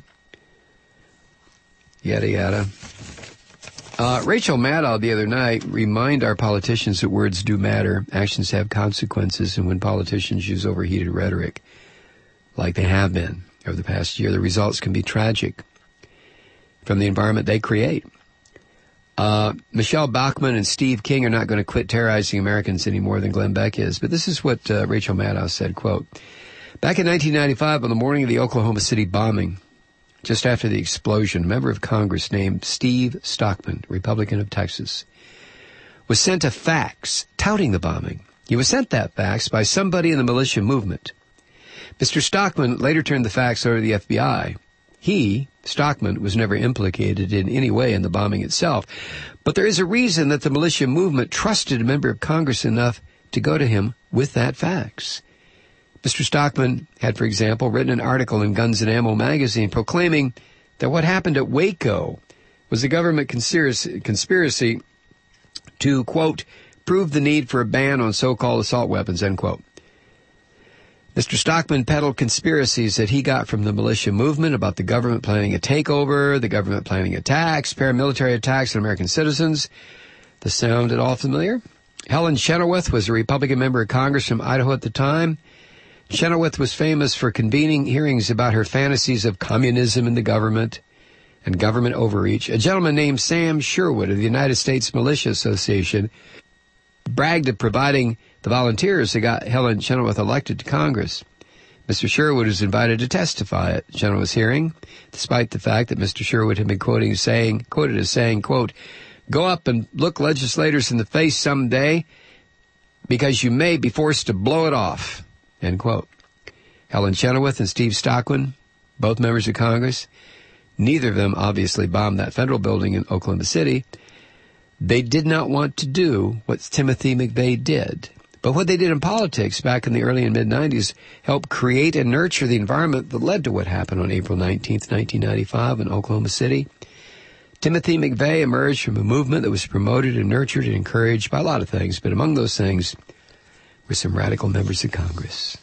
Yada, yada. Uh, Rachel Maddow the other night reminded our politicians that words do matter, actions have consequences, and when politicians use overheated rhetoric, like they have been over the past year, the results can be tragic from the environment they create. Uh, Michelle Bachmann and Steve King are not going to quit terrorizing Americans any more than Glenn Beck is, but this is what uh, Rachel Maddow said, quote, back in nineteen ninety-five, on the morning of the Oklahoma City bombing, just after the explosion, a member of Congress named Steve Stockman, Republican of Texas, was sent a fax touting the bombing. He was sent that fax by somebody in the militia movement. Mister Stockman later turned the fax over to the F B I. He, Stockman, was never implicated in any way in the bombing itself. But there is a reason that the militia movement trusted a member of Congress enough to go to him with that fax. Mister Stockman had, for example, written an article in Guns and Ammo magazine proclaiming that what happened at Waco was a government conspiracy, conspiracy to, quote, prove the need for a ban on so-called assault weapons, end quote. Mister Stockman peddled conspiracies that he got from the militia movement about the government planning a takeover, the government planning attacks, paramilitary attacks on American citizens. This sounded all familiar. Helen Chenoweth was a Republican member of Congress from Idaho at the time. Chenoweth was famous for convening hearings about her fantasies of communism in the government and government overreach. A gentleman named Sam Sherwood of the United States Militia Association bragged of providing the volunteers that got Helen Chenoweth elected to Congress. Mister Sherwood was invited to testify at Chenoweth's hearing, despite the fact that Mister Sherwood had been quoting saying, quoted as saying, quote, go up and look legislators in the face someday because you may be forced to blow it off, end quote. Helen Chenoweth and Steve Stockman, both members of Congress, neither of them obviously bombed that federal building in Oklahoma City. They did not want to do what Timothy McVeigh did. But what they did in politics back in the early and mid-nineties helped create and nurture the environment that led to what happened on April nineteenth, nineteen ninety-five in Oklahoma City. Timothy McVeigh emerged from a movement that was promoted and nurtured and encouraged by a lot of things, but among those things were some radical members of Congress.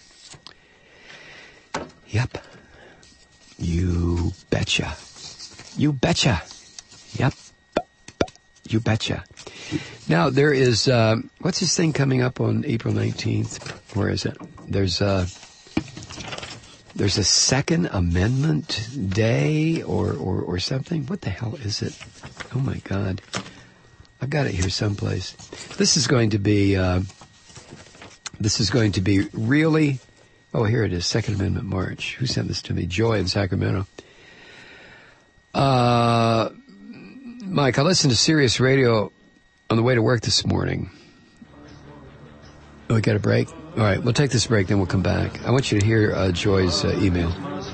Yep. You betcha. You betcha. Yep. You betcha. Now, there is, uh, what's this thing coming up on April nineteenth? Where is it? There's a, there's a Second Amendment Day or, or, or something. What the hell is it? Oh, my God. I've got it here someplace. This is going to be, uh, this is going to be really, oh, here it is, Second Amendment March. Who sent this to me? Joy in Sacramento. Uh, Mike, I listened to Sirius Radio on the way to work this morning. Oh, we got a break? All right, we'll take this break, then we'll come back. I want you to hear uh, Joy's uh, email.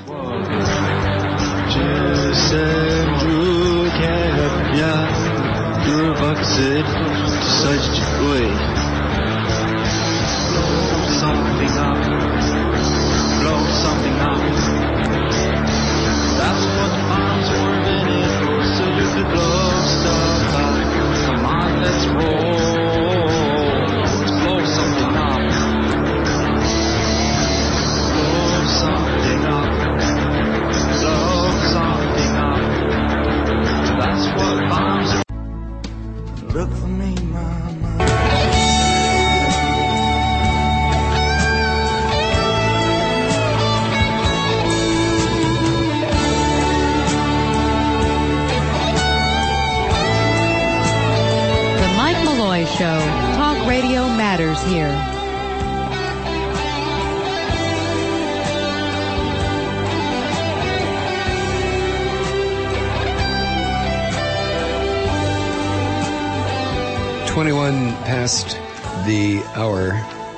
That's what bombs were invented for, so you could blow stuff up. Come on, let's roll. Let's blow something up. Blow something up. Blow something up. That's what bombs are. Look for me, mama. Show. Talk radio matters here. twenty-one past the hour.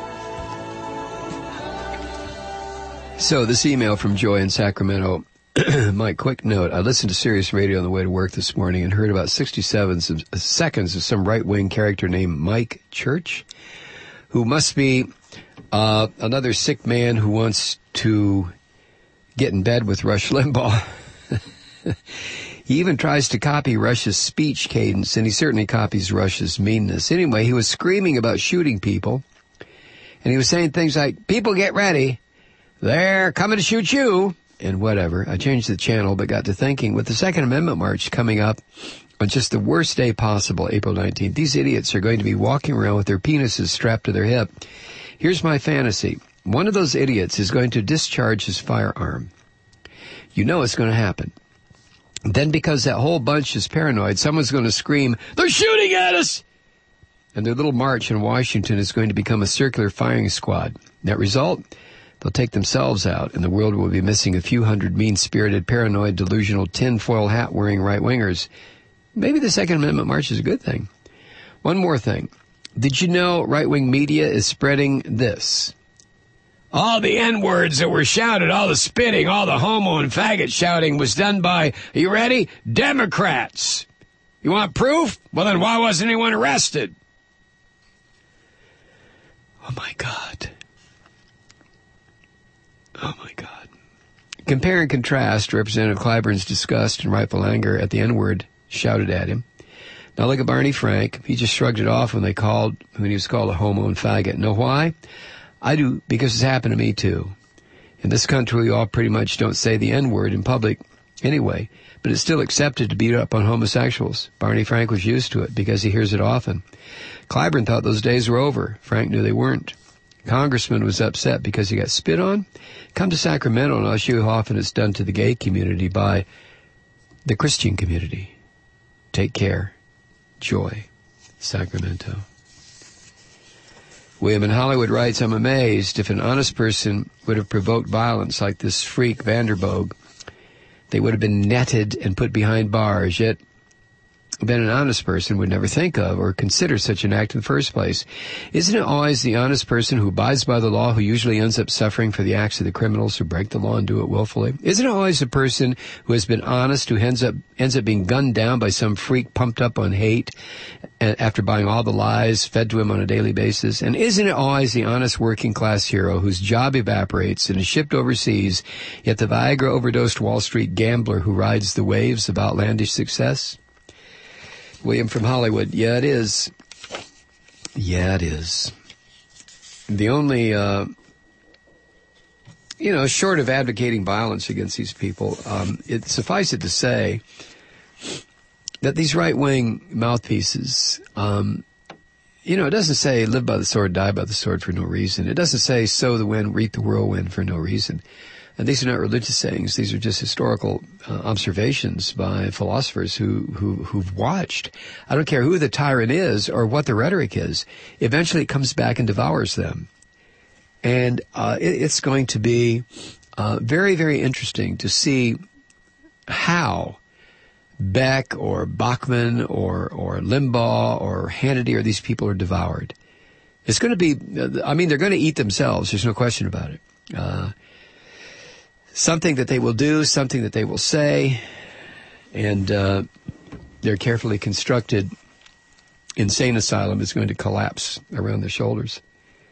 So this email from Joy in Sacramento. My quick note, I listened to Sirius Radio on the way to work this morning and heard about sixty-seven seconds of some right-wing character named Mike Church, who must be uh, another sick man who wants to get in bed with Rush Limbaugh. He even tries to copy Rush's speech cadence, and he certainly copies Rush's meanness. Anyway, he was screaming about shooting people, and he was saying things like, people get ready, they're coming to shoot you. And whatever. I changed the channel, but got to thinking, with the Second Amendment March coming up on just the worst day possible, April nineteenth, these idiots are going to be walking around with their penises strapped to their hip. Here's my fantasy. One of those idiots is going to discharge his firearm. You know it's going to happen. Then because that whole bunch is paranoid, someone's going to scream, they're shooting at us! And their little march in Washington is going to become a circular firing squad. Net result? They'll take themselves out, and the world will be missing a few hundred mean-spirited, paranoid, delusional, tin-foil hat-wearing right-wingers. Maybe the Second Amendment March is a good thing. One more thing. Did you know right-wing media is spreading this? All the N-words that were shouted, all the spitting, all the homo and faggot shouting was done by, are you ready? Democrats. You want proof? Well, then why wasn't anyone arrested? Oh, my God. Oh, my God. Compare and contrast Representative Clyburn's disgust and rightful anger at the N-word shouted at him Now look at Barney Frank. He just shrugged it off when they called, when he was called a homo and faggot. Know why? I do, because it's happened to me too. In this country, we all pretty much don't say the N-word in public anyway, but it's still accepted to beat up on homosexuals. Barney Frank was used to it because he hears it often. Clyburn thought those days were over. Frank knew they weren't. Congressman was upset because he got spit on. Come to Sacramento and I'll show you how often it's done to the gay community by the Christian community. Take care. Joy. Sacramento. William in Hollywood writes, I'm amazed if an honest person would have provoked violence like this freak Vanderboog, they would have been netted and put behind bars, yet then an honest person would never think of or consider such an act in the first place. Isn't it always the honest person who abides by the law who usually ends up suffering for the acts of the criminals who break the law and do it willfully? Isn't it always the person who has been honest who ends up ends up being gunned down by some freak pumped up on hate after buying all the lies fed to him on a daily basis? And isn't it always the honest working class hero whose job evaporates and is shipped overseas, yet the Viagra overdosed Wall Street gambler who rides the waves of outlandish success? William from Hollywood. Yeah, it is. Yeah, it is. The only, uh, you know, short of advocating violence against these people, um, it suffice it to say that these right-wing mouthpieces, um, you know, it doesn't say live by the sword, die by the sword for no reason. It doesn't say sow the wind, reap the whirlwind for no reason. And these are not religious sayings. These are just historical uh, observations by philosophers who, who, who've watched. I don't care who the tyrant is or what the rhetoric is. Eventually it comes back and devours them. And uh, it, it's going to be uh, very, very interesting to see how Beck or Bachman or, or Limbaugh or Hannity or these people are devoured. It's going to be, I mean, they're going to eat themselves. There's no question about it. Uh, Something that they will do, something that they will say, and uh, their carefully constructed insane asylum is going to collapse around their shoulders.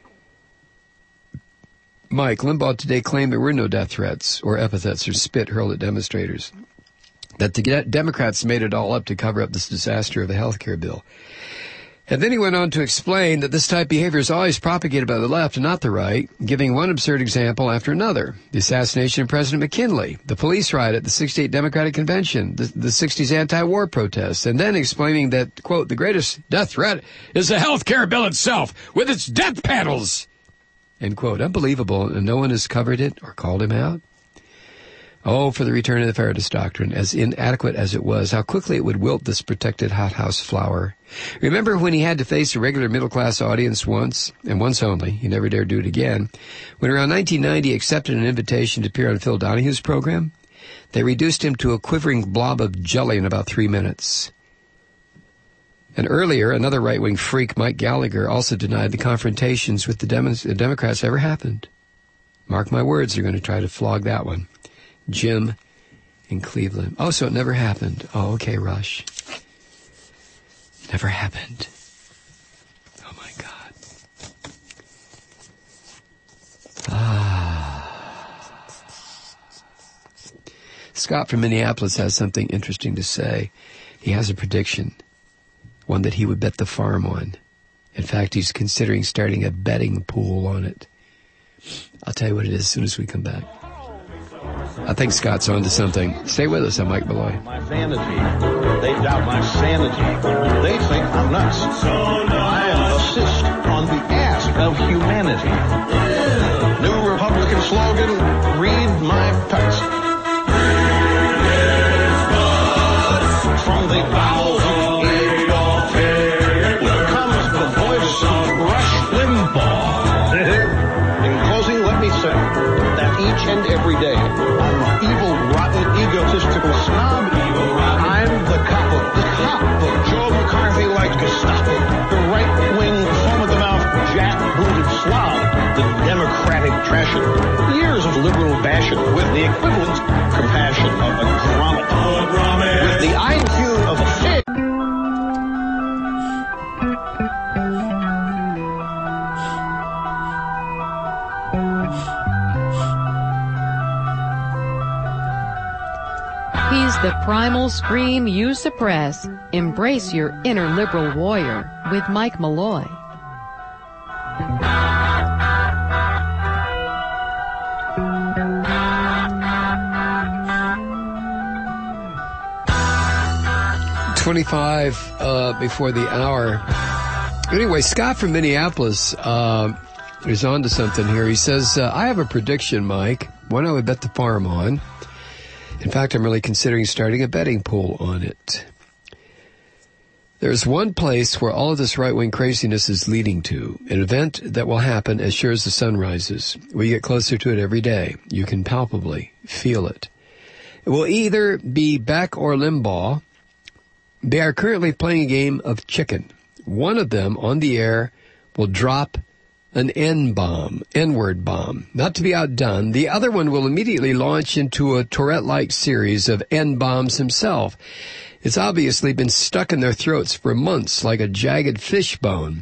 Mike, Limbaugh today claimed there were no death threats or epithets or spit hurled at demonstrators, that the Democrats made it all up to cover up this disaster of a health care bill. And then he went on to explain that this type of behavior is always propagated by the left and not the right, giving one absurd example after another. The assassination of President McKinley, the police riot at the sixty-eight Democratic Convention, the, the sixties anti-war protests, and then explaining that, quote, the greatest death threat is the health care bill itself with its death panels, end quote. Unbelievable, and no one has covered it or called him out. Oh, for the return of the Fairness Doctrine, as inadequate as it was, how quickly it would wilt this protected hothouse flower. Remember when he had to face a regular middle-class audience once, and once only, he never dared do it again, when around nineteen ninety he accepted an invitation to appear on Phil Donahue's program? They reduced him to a quivering blob of jelly in about three minutes. And earlier, another right-wing freak, Mike Gallagher, also denied the confrontations with the, Dem- the Democrats ever happened. Mark my words, they're going to try to flog that one. Jim in Cleveland. Oh, so it never happened. Oh, okay, Rush. Never happened. Oh, my God. Ah. Scott from Minneapolis has something interesting to say. He has a prediction, one that he would bet the farm on. In fact, he's considering starting a betting pool on it. I'll tell you what it is as soon as we come back. I think Scott's on to something. Stay with us. I'm Mike Malloy. My vanity. They doubt my sanity. They think I'm nuts. I assist on the ask of humanity. New Republican slogan, read my pets. From the bowels of Adolf Hitler comes the voice of Rush Limbaugh. In closing, let me say that each and every day, I'm an evil, rotten, egotistical snob. I'm the cop of the cop of Joe McCarthy like Gestapo. The right-wing, foam-at-the-mouth, jack-booted slob. The Democratic trashing. Years of liberal bashing with the equivalent compassion of a grommet. With the I Q of a fish. He's The primal scream you suppress. Embrace your inner liberal warrior with Mike Malloy. twenty-five uh, before the hour. Anyway, Scott from Minneapolis uh, is on to something here. He says, uh, I have a prediction, Mike, one I would bet the farm on. In fact, I'm really considering starting a betting pool on it. There's one place where all of this right-wing craziness is leading to, an event that will happen as sure as the sun rises. We get closer to it every day. You can palpably feel it. It will either be Beck or Limbaugh. They are currently playing a game of chicken. One of them on the air will drop an N-bomb, N-word bomb, not to be outdone. The other one will immediately launch into a Tourette-like series of N-bombs himself. It's obviously been stuck in their throats for months like a jagged fish bone.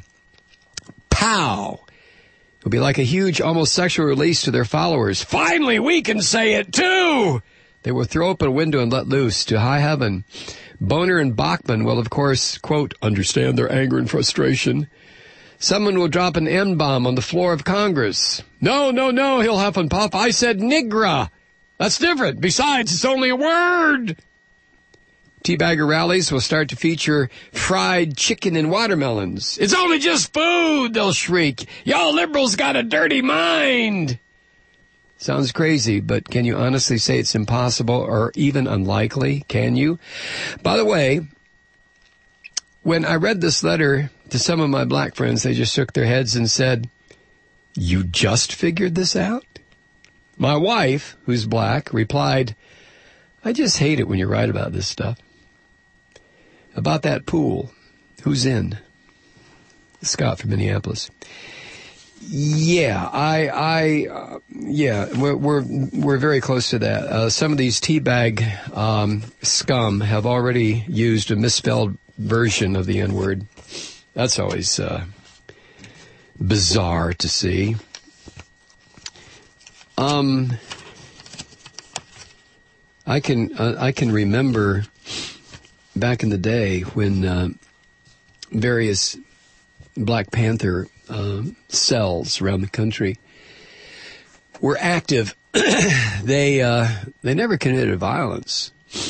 Pow! It'll be like a huge, almost sexual release to their followers. Finally, we can say it too! They will throw open a window and let loose to high heaven. Boner and Bachman will, of course, quote, understand their anger and frustration. Someone will drop an M-bomb on the floor of Congress. No, no, no, he'll huff and puff. I said nigra. That's different. Besides, it's only a word. Teabagger rallies will start to feature fried chicken and watermelons. It's only just food, they'll shriek. Y'all liberals got a dirty mind. Sounds crazy, but can you honestly say it's impossible or even unlikely? Can you? By the way, when I read this letter to some of my black friends, they just shook their heads and said, you just figured this out? My wife, who's black, replied, I just hate it when you write about this stuff. About that pool, who's in? Scott from Minneapolis. Yeah, I, I, uh, yeah, we're, we're, we're very close to that. Uh, some of these teabag, um, scum have already used a misspelled version of the N-word. That's always, uh, bizarre to see. Um, I can, uh, I can remember back in the day when, uh, various Black Panther Uh, cells around the country were active. they uh, they never committed violence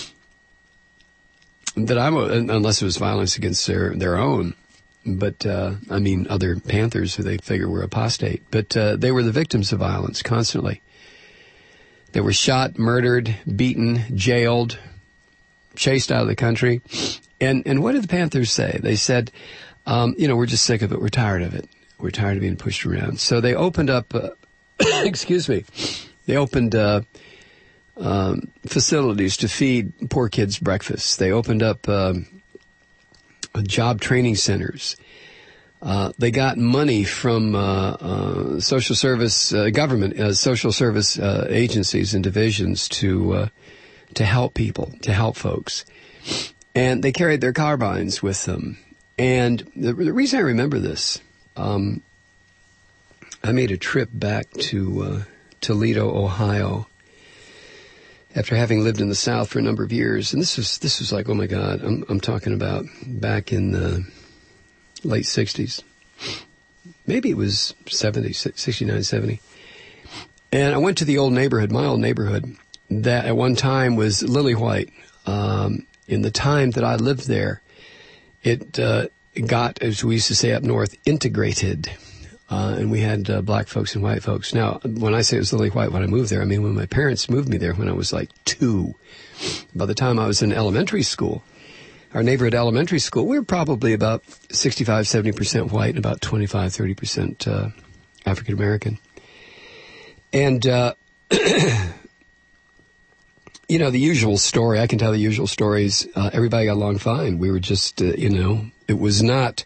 that I'm unless it was violence against their their own. But uh, I mean, other Panthers who they figure were apostate. But uh, they were the victims of violence constantly. They were shot, murdered, beaten, jailed, chased out of the country. And and what did the Panthers say? They said, um, you know, we're just sick of it. We're tired of it. We're tired of being pushed around. So they opened up, uh, excuse me, they opened uh, um, facilities to feed poor kids breakfast. They opened up um, job training centers. Uh, they got money from uh, uh, social service, uh, government, uh, social service uh, agencies and divisions to uh, to help people, to help folks. And they carried their carbines with them. And the, the reason I remember this, Um, I made a trip back to uh, Toledo, Ohio, after having lived in the South for a number of years, and this was this was like, oh my God, I'm I'm talking about back in the late sixties, maybe it was seventy, sixty-nine, seventy, and I went to the old neighborhood, my old neighborhood, that at one time was lily white. Um, in the time that I lived there, it. Uh, got, as we used to say up north, integrated. Uh, and we had uh, black folks and white folks. Now, when I say it was lily white when I moved there, I mean when my parents moved me there when I was like two. By the time I was in elementary school, our neighborhood elementary school, we were probably about sixty-five, seventy percent white and about twenty-five, thirty percent uh, African American. And, uh, you know, the usual story, I can tell the usual stories. Uh, everybody got along fine. We were just, uh, you know, it was not,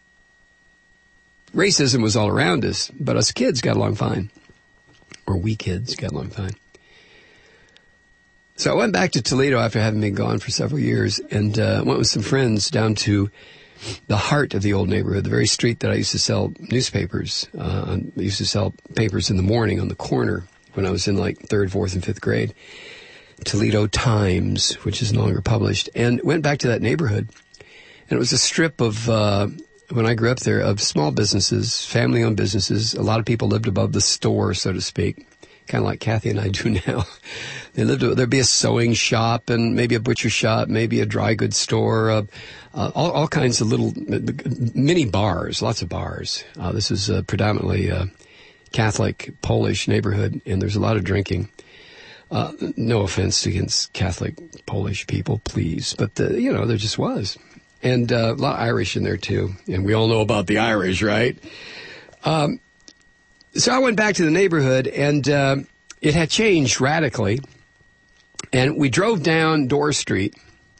racism was all around us, but us kids got along fine. Or we kids got along fine. So I went back to Toledo after having been gone for several years and uh, went with some friends down to the heart of the old neighborhood, the very street that I used to sell newspapers. Uh, I used to sell papers in the morning on the corner when I was in like third, fourth, and fifth grade. Toledo Times, which is no longer published, and went back to that neighborhood. And it was a strip of, uh, when I grew up there, of small businesses, family-owned businesses. A lot of people lived above the store, so to speak, kind of like Kathy and I do now. They lived, there'd be a sewing shop and maybe a butcher shop, maybe a dry goods store, uh, uh, all, all kinds of little mini bars, lots of bars. Uh, this is uh, predominantly a Catholic, Polish neighborhood, and there's a lot of drinking. Uh, no offense against Catholic, Polish people, please, but, uh, you know, there just was. And uh, a lot of Irish in there, too. And we all know about the Irish, right? Um, so I went back to the neighborhood, and uh, it had changed radically. And we drove down Dorr Street,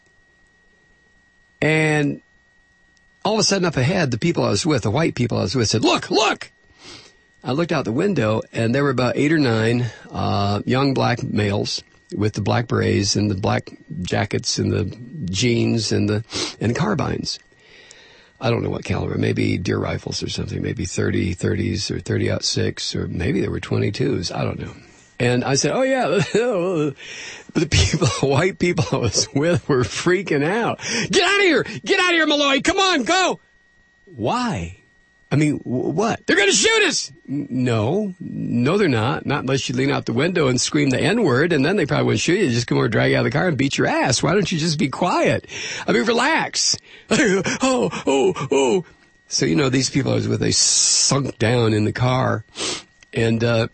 and all of a sudden up ahead, the people I was with, the white people I was with, said, look, look! I looked out the window, and there were about eight or nine uh, young black males with the black berets and the black jackets and the jeans and the and carbines. I don't know what caliber, maybe deer rifles or something, maybe thirty thirties or thirty aught six, or maybe there were twenty-twos. I don't know. And I said, oh, yeah. But the people, white people I was with were freaking out. Get out of here! Get out of here, Malloy! Come on, go! Why? I mean, what? They're going to shoot us! No. No, they're not. Not unless you lean out the window and scream the N-word, and then they probably wouldn't shoot you. Just come over, drag you out of the car, and beat your ass. Why don't you just be quiet? I mean, relax. oh, oh, oh. So, you know, these people I was with, they sunk down in the car, and uh,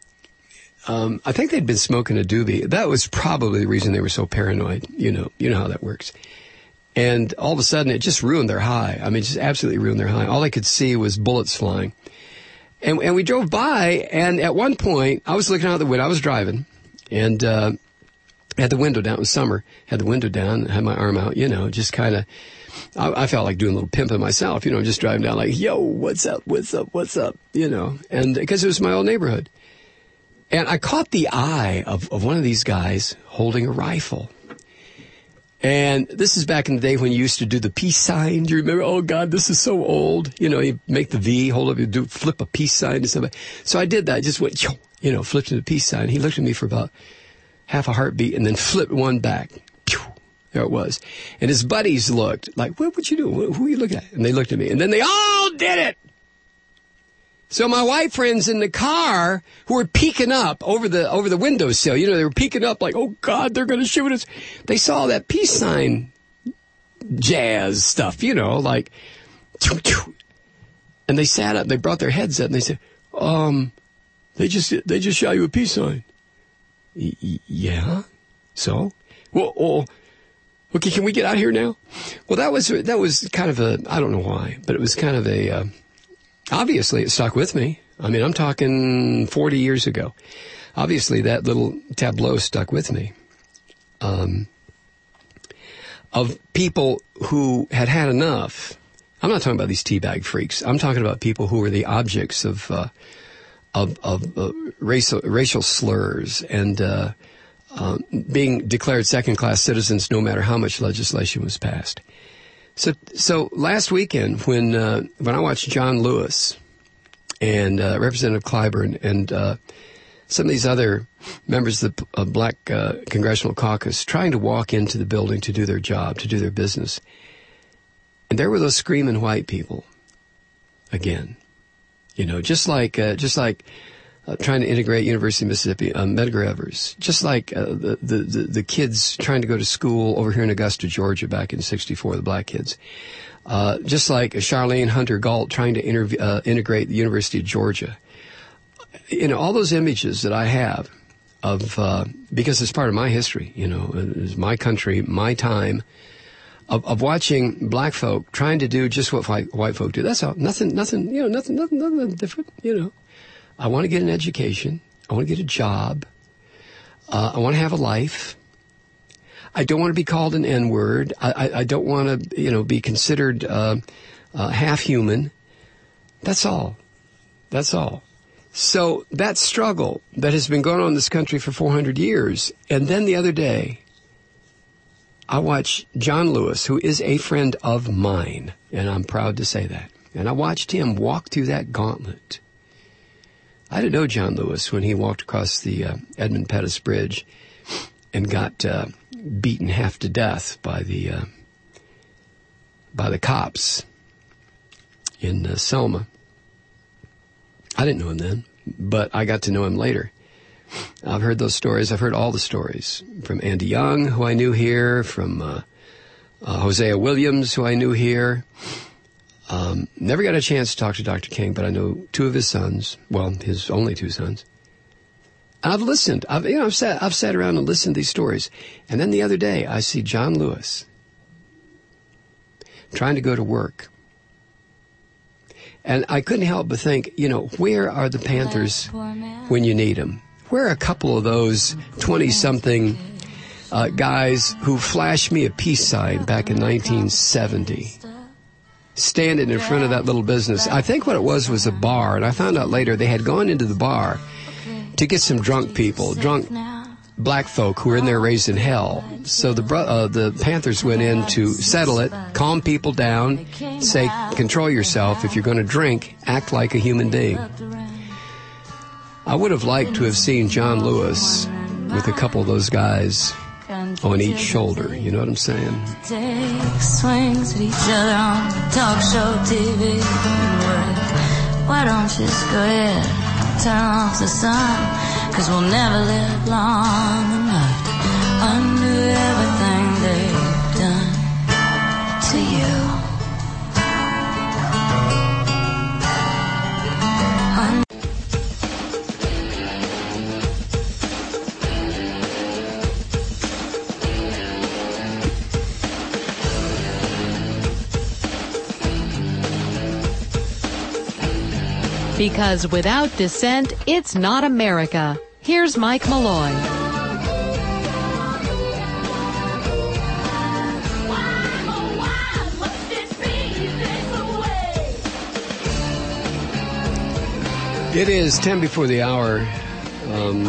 um, I think they'd been smoking a doobie. That was probably the reason they were so paranoid. You know, you know how that works. And all of a sudden, it just ruined their high. I mean, just absolutely ruined their high. All I could see was bullets flying. And, and we drove by, and at one point, I was looking out the window. I was driving, and uh, had the window down. It was summer. Had the window down, had my arm out, you know, just kind of, I, I felt like doing a little pimping myself, you know, just driving down like, yo, what's up, what's up, what's up, you know, and because it was my old neighborhood. And I caught the eye of, of one of these guys holding a rifle. And this is back in the day when you used to do the peace sign. Do you remember? Oh, God, this is so old. You know, you make the V, hold up, you do flip a peace sign to somebody. So I did that. I just went, you know, flipped to the peace sign. He looked at me for about half a heartbeat and then flipped one back. There it was. And his buddies looked like, what would you do? Who are you looking at? And they looked at me. And then they all did it. So my white friends in the car who were peeking up over the over the windowsill, you know, they were peeking up like, oh, God, they're going to shoot us. They saw that peace sign jazz stuff, you know, like, and they sat up, they brought their heads up, and they said, um, they just they just shot you a peace sign. Y- yeah? So? Well, oh, okay, can we get out of here now? Well, that was that was kind of a, I don't know why, but it was kind of a... Uh, Obviously, it stuck with me. I mean, I'm talking forty years ago. Obviously, that little tableau stuck with me. Um, of people who had had enough. I'm not talking about these teabag freaks. I'm talking about people who were the objects of uh, of, of uh, racial racial slurs and uh, uh, being declared second-class citizens no matter how much legislation was passed. So, so last weekend when uh, when I watched John Lewis and uh, Representative Clyburn and uh, some of these other members of the uh, Black uh, Congressional Caucus trying to walk into the building to do their job, to do their business, and there were those screaming white people again, you know, just like uh, just like. Uh, trying to integrate University of Mississippi, uh, Medgar Evers, just like uh, the, the, the, the kids trying to go to school over here in Augusta, Georgia back in sixty-four, the black kids. Uh, just like Charlene Hunter Galt trying to interv- uh, integrate the University of Georgia. You know, all those images that I have of, uh, because it's part of my history, you know, it's my country, my time, of, of watching black folk trying to do just what white, white folk do. That's all. Nothing, nothing, you know, nothing, nothing, nothing different, you know. I want to get an education. I want to get a job. Uh, I want to have a life. I don't want to be called an N-word. I, I, I don't want to, you know, be considered uh, uh, half human. That's all. That's all. So that struggle that has been going on in this country for four hundred years, and then the other day, I watched John Lewis, who is a friend of mine, and I'm proud to say that, and I watched him walk through that gauntlet. I didn't know John Lewis when he walked across the uh, Edmund Pettus Bridge. and got uh, beaten half to death by the uh, by the cops in uh, Selma. I didn't know him then, but I got to know him later. I've heard those stories. I've heard all the stories from Andy Young, who I knew here, from uh, uh, Hosea Williams, who I knew here. Um, never got a chance to talk to Doctor King, but I know two of his sons. Well, his only two sons. I've listened. I've you know I've sat I've sat around and listened to these stories, and then the other day I see John Lewis trying to go to work, and I couldn't help but think, you know, where are the Panthers when you need them? Where are a couple of those twenty-something uh, guys who flashed me a peace sign back in nineteen seventy? Standing in front of that little business. I think what it was was a bar, and I found out later they had gone into the bar to get some drunk people, drunk black folk who were in there raised in hell. So the uh, the Panthers went in to settle it, calm people down, say, control yourself. If you're going to drink, act like a human being. I would have liked to have seen John Lewis with a couple of those guys on each shoulder. You know what I'm saying? Take swings at each other on the talk show T V. Why don't you just go ahead, turn off the sun? Cause we'll never live long enough to undo everything they've done to you. Because without dissent, it's not America. Here's Mike Malloy. It is ten before the hour. Um,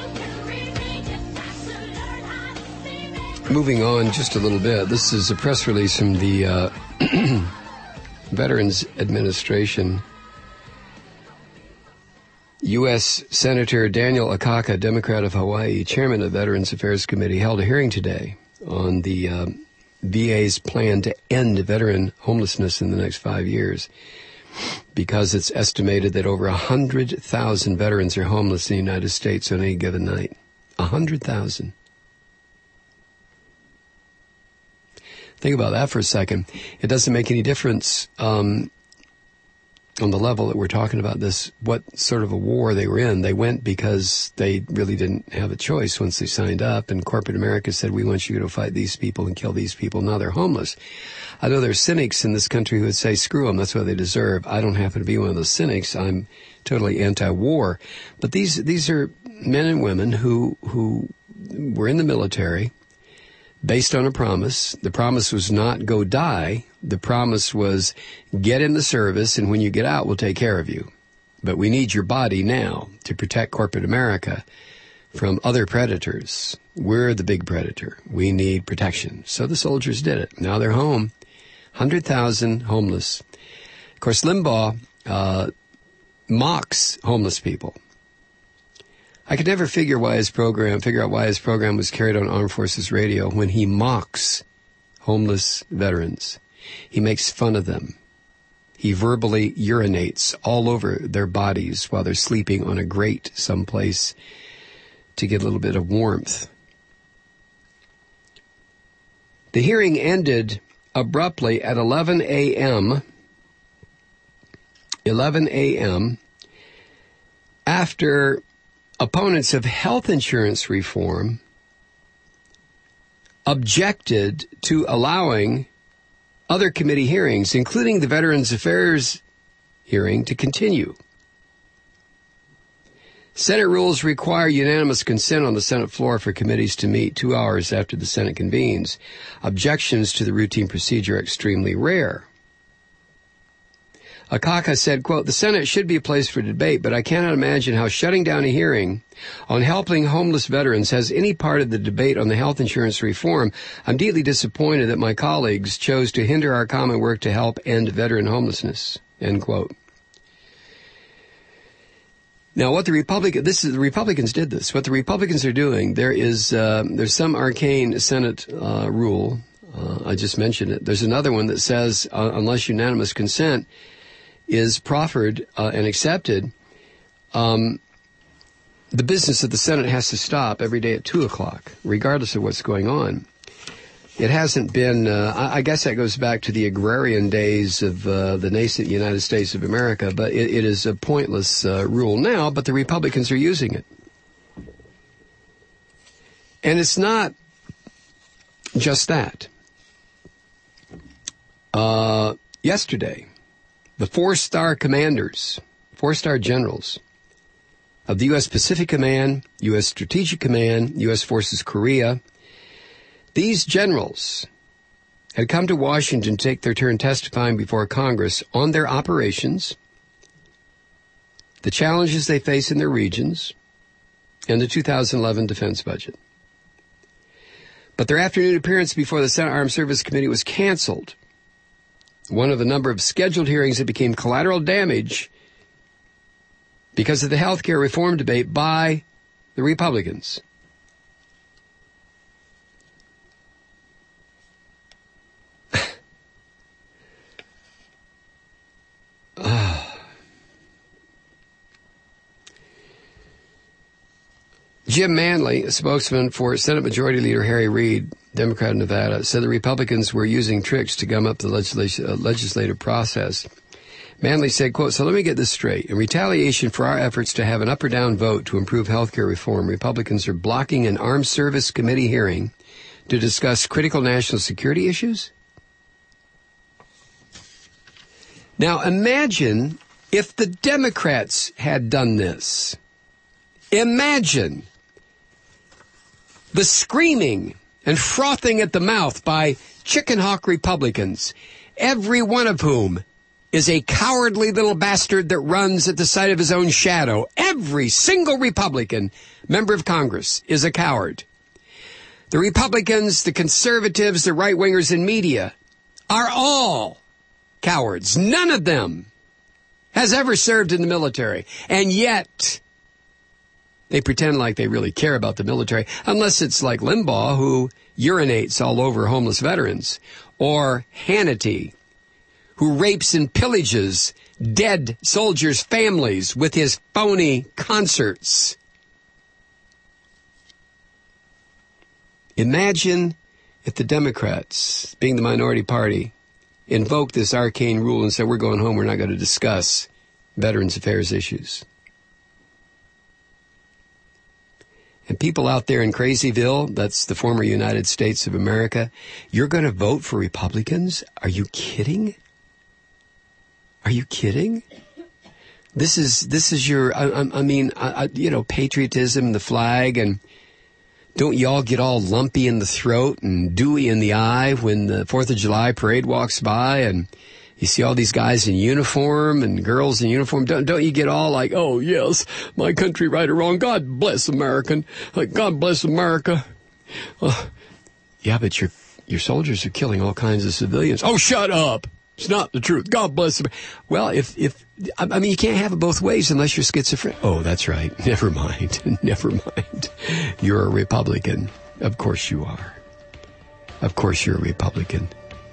moving on just a little bit. This is a press release from the uh, Veterans Administration. U S Senator Daniel Akaka, Democrat of Hawaii, chairman of Veterans Affairs Committee, held a hearing today on the uh, V A's plan to end veteran homelessness in the next five years because it's estimated that over one hundred thousand veterans are homeless in the United States on any given night. one hundred thousand. Think about that for a second. It doesn't make any difference um, on the level that we're talking about this, what sort of a war they were in. They went because they really didn't have a choice once they signed up, and corporate America said, we want you to fight these people and kill these people. Now they're homeless. I know there's cynics in this country who would say, screw them, that's what they deserve. I don't happen to be one of those cynics. I'm totally anti-war. But these these are men and women who who were in the military based on a promise. The promise was not go die. The promise was get in the service, and when you get out, we'll take care of you. But we need your body now to protect corporate America from other predators. We're the big predator. We need protection. So the soldiers did it. Now they're home. one hundred thousand homeless. Of course, Limbaugh uh, mocks homeless people. I could never figure why his program, figure out why his program was carried on Armed Forces Radio when he mocks homeless veterans. He makes fun of them. He verbally urinates all over their bodies while they're sleeping on a grate someplace to get a little bit of warmth. The hearing ended abruptly at eleven a.m. eleven a.m. after opponents of health insurance reform objected to allowing other committee hearings, including the Veterans Affairs hearing, to continue. Senate rules require unanimous consent on the Senate floor for committees to meet two hours after the Senate convenes. Objections to the routine procedure are extremely rare. Akaka said, quote, the Senate should be a place for debate, but I cannot imagine how shutting down a hearing on helping homeless veterans has any part of the debate on the health insurance reform. I'm deeply disappointed that my colleagues chose to hinder our common work to help end veteran homelessness, end quote. Now, what the Republican, this is, the Republicans did this. What the Republicans are doing, there is, uh, there's some arcane Senate, uh, rule. Uh, I just mentioned it. There's another one that says, uh, unless unanimous consent is proffered, uh, and accepted, um, the business of the Senate has to stop every day at two o'clock, regardless of what's going on. It hasn't been, uh, I, I guess that goes back to the agrarian days of uh, the nascent United States of America, but it, it is a pointless uh, rule now, but the Republicans are using it. And it's not just that. Uh, yesterday, the four-star commanders, four-star generals of the U S Pacific Command, U S Strategic Command, U S Forces Korea, these generals had come to Washington to take their turn testifying before Congress on their operations, the challenges they face in their regions, and the two thousand eleven defense budget. But their afternoon appearance before the Senate Armed Services Committee was canceled. One of the number of scheduled hearings that became collateral damage because of the health care reform debate by the Republicans. Jim Manley, a spokesman for Senate Majority Leader Harry Reid, Democrat of Nevada, said the Republicans were using tricks to gum up the legislation, uh, legislative process. Manley said, quote, so let me get this straight. In retaliation for our efforts to have an up or down vote to improve health care reform, Republicans are blocking an Armed Service Committee hearing to discuss critical national security issues? Now imagine if the Democrats had done this. Imagine the screaming and frothing at the mouth by chicken hawk Republicans, every one of whom is a cowardly little bastard that runs at the sight of his own shadow. Every single Republican member of Congress is a coward. The Republicans, the conservatives, the right-wingers in media are all cowards. None of them has ever served in the military. And yet they pretend like they really care about the military, unless it's like Limbaugh, who urinates all over homeless veterans, or Hannity, who rapes and pillages dead soldiers' families with his phony concerts. Imagine if the Democrats, being the minority party, invoked this arcane rule and said, we're going home, we're not going to discuss Veterans Affairs issues. And people out there in Crazyville, that's the former United States of America, you're going to vote for Republicans? Are you kidding? Are you kidding? This is this is your, I, I mean, I, you know, patriotism, the flag, and don't y'all get all lumpy in the throat and dewy in the eye when the fourth of July parade walks by and you see all these guys in uniform and girls in uniform. Don't, don't you get all like, oh, yes, my country, right or wrong. God bless American. Like, God bless America. Uh, yeah, but your your soldiers are killing all kinds of civilians. Oh, shut up. It's not the truth. God bless them. Well, if, if, I mean, you can't have it both ways unless you're schizophrenic. Oh, that's right. Never mind. Never mind. You're a Republican. Of course you are. Of course you're a Republican.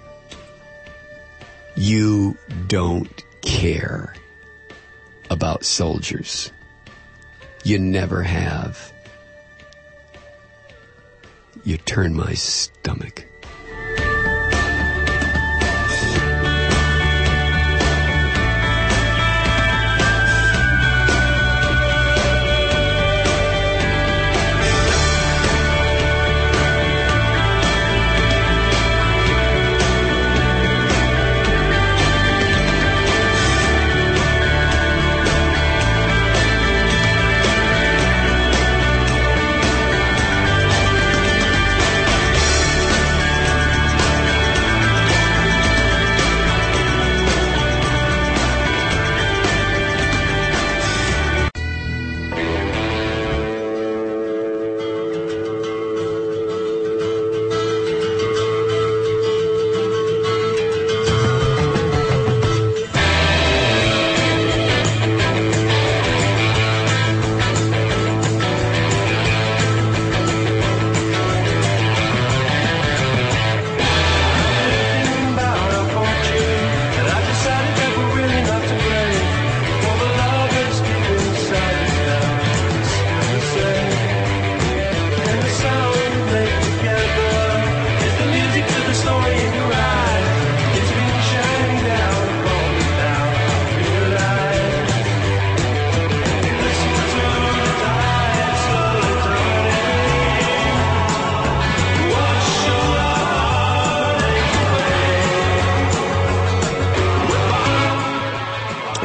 You don't care about soldiers. You never have. You turn my stomach.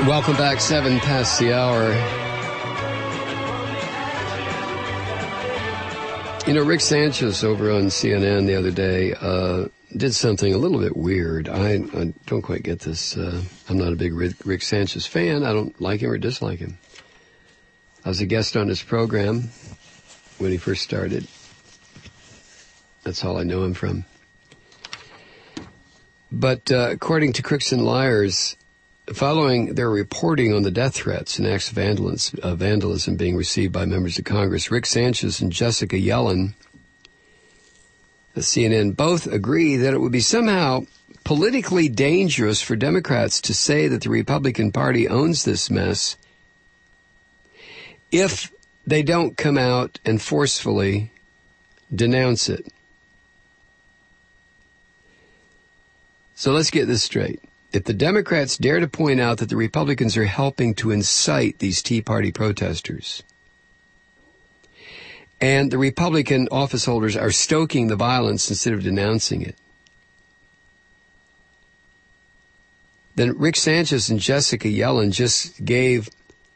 Welcome back, seven past the hour. You know, Rick Sanchez over on C N N the other day uh, did something a little bit weird. I, I don't quite get this. Uh, I'm not a big Rick, Rick Sanchez fan. I don't like him or dislike him. I was a guest on his program when he first started. That's all I know him from. But uh, according to Crooks and Liars, following their reporting on the death threats and acts of vandalism, uh, vandalism being received by members of Congress, Rick Sanchez and Jessica Yellen, the C N N, both agree that it would be somehow politically dangerous for Democrats to say that the Republican Party owns this mess if they don't come out and forcefully denounce it. So let's get this straight. If the Democrats dare to point out that the Republicans are helping to incite these Tea Party protesters, and the Republican office holders are stoking the violence instead of denouncing it, then Rick Sanchez and Jessica Yellen just gave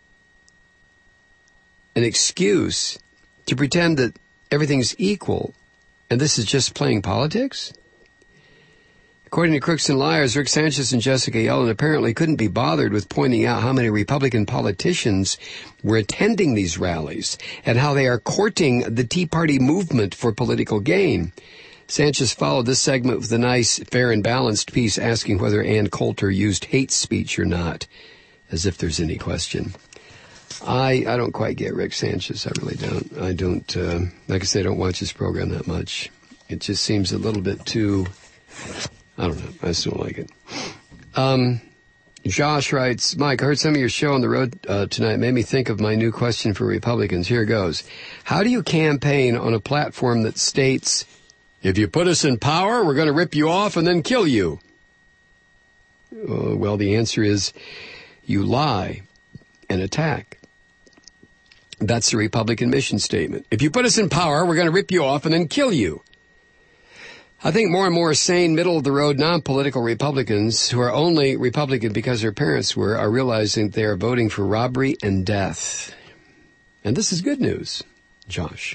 an excuse to pretend that everything's equal, and this is just playing politics? According to Crooks and Liars, Rick Sanchez and Jessica Yellen apparently couldn't be bothered with pointing out how many Republican politicians were attending these rallies and how they are courting the Tea Party movement for political gain. Sanchez followed this segment with a nice, fair and balanced piece asking whether Ann Coulter used hate speech or not, as if there's any question. I, I don't quite get Rick Sanchez. I really don't. I don't, uh, like I say, I don't watch his program that much. It just seems a little bit too... I don't know. I just don't like it. Um, Josh writes, Mike, I heard some of your show on the road uh, tonight. Made me think of my new question for Republicans. Here goes. How do you campaign on a platform that states, if you put us in power, we're going to rip you off and then kill you? Uh, well, the answer is you lie and attack. That's the Republican mission statement. If you put us in power, we're going to rip you off and then kill you. I think more and more sane, middle-of-the-road, non-political Republicans who are only Republican because their parents were are realizing they are voting for robbery and death. And this is good news, Josh.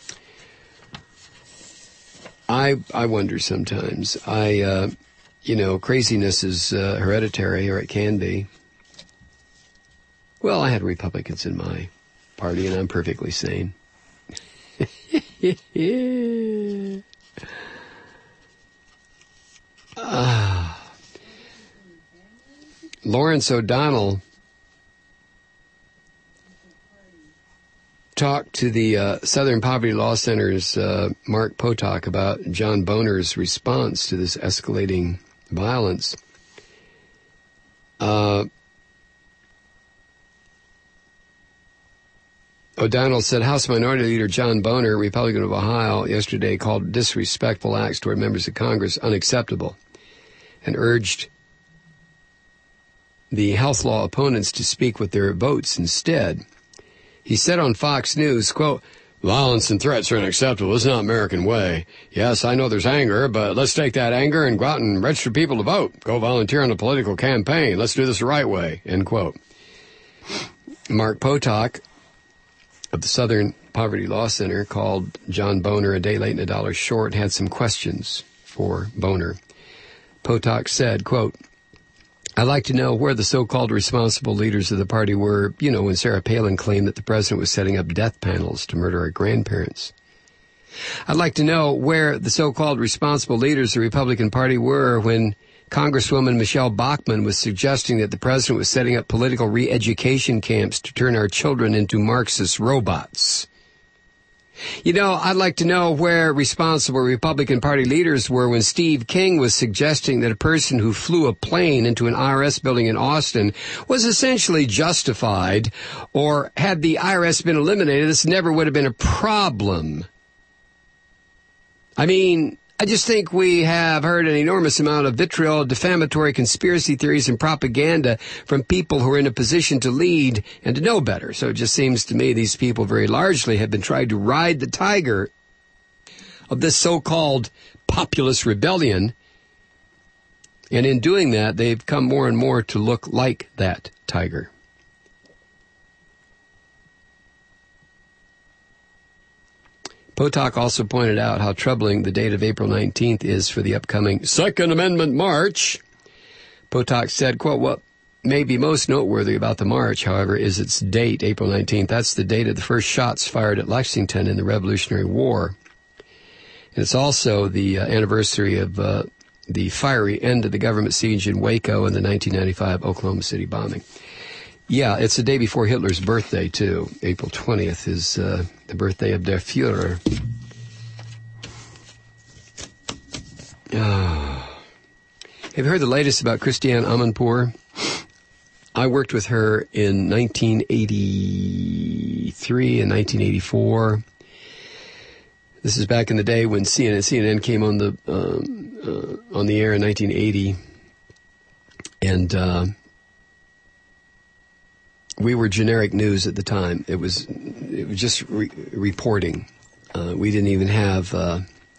I I wonder sometimes. I, uh, you know, craziness is uh, hereditary, or it can be. Well, I had Republicans in my party, and I'm perfectly sane. Uh, Lawrence O'Donnell talked to the uh, Southern Poverty Law Center's uh, Mark Potok about John Boner's response to this escalating violence. Uh, O'Donnell said House Minority Leader John Boner, Republican of Ohio, yesterday called disrespectful acts toward members of Congress unacceptable and urged the health law opponents to speak with their votes instead. He said on Fox News, quote, violence and threats are unacceptable. It's not American way. Yes, I know there's anger, but let's take that anger and go out and register people to vote. Go volunteer on a political campaign. Let's do this the right way, end quote. Mark Potok of the Southern Poverty Law Center called John Boner a day late and a dollar short and had some questions for Boner. Potok said, quote, I'd like to know where the so-called responsible leaders of the party were, you know, when Sarah Palin claimed that the president was setting up death panels to murder our grandparents. I'd like to know where the so-called responsible leaders of the Republican Party were when Congresswoman Michelle Bachmann was suggesting that the president was setting up political re-education camps to turn our children into Marxist robots. You know, I'd like to know where responsible Republican Party leaders were when Steve King was suggesting that a person who flew a plane into an I R S building in Austin was essentially justified, or had the I R S been eliminated, this never would have been a problem. I mean, I just think we have heard an enormous amount of vitriol, defamatory conspiracy theories, and propaganda from people who are in a position to lead and to know better. So it just seems to me these people very largely have been trying to ride the tiger of this so-called populist rebellion And in doing that, they've come more and more to look like that tiger. Potok also pointed out how troubling the date of April nineteenth is for the upcoming Second Amendment March. Potok said, quote, what may be most noteworthy about the march, however, is its date, April nineteenth. That's the date of the first shots fired at Lexington in the Revolutionary War. And it's also the uh, anniversary of uh, the fiery end of the government siege in Waco and the nineteen ninety-five Oklahoma City bombing. Yeah, it's the day before Hitler's birthday, too. April twentieth is uh, the birthday of Der Führer. Oh. Have you heard the latest about Christiane Amanpour? I worked with her in nineteen eighty-three and nineteen eighty-four. This is back in the day when C N N, C N N came on the um, uh, on the air in nineteen eighty, and uh, we were generic news at the time. It was it was just re- reporting. Uh, we didn't even have uh,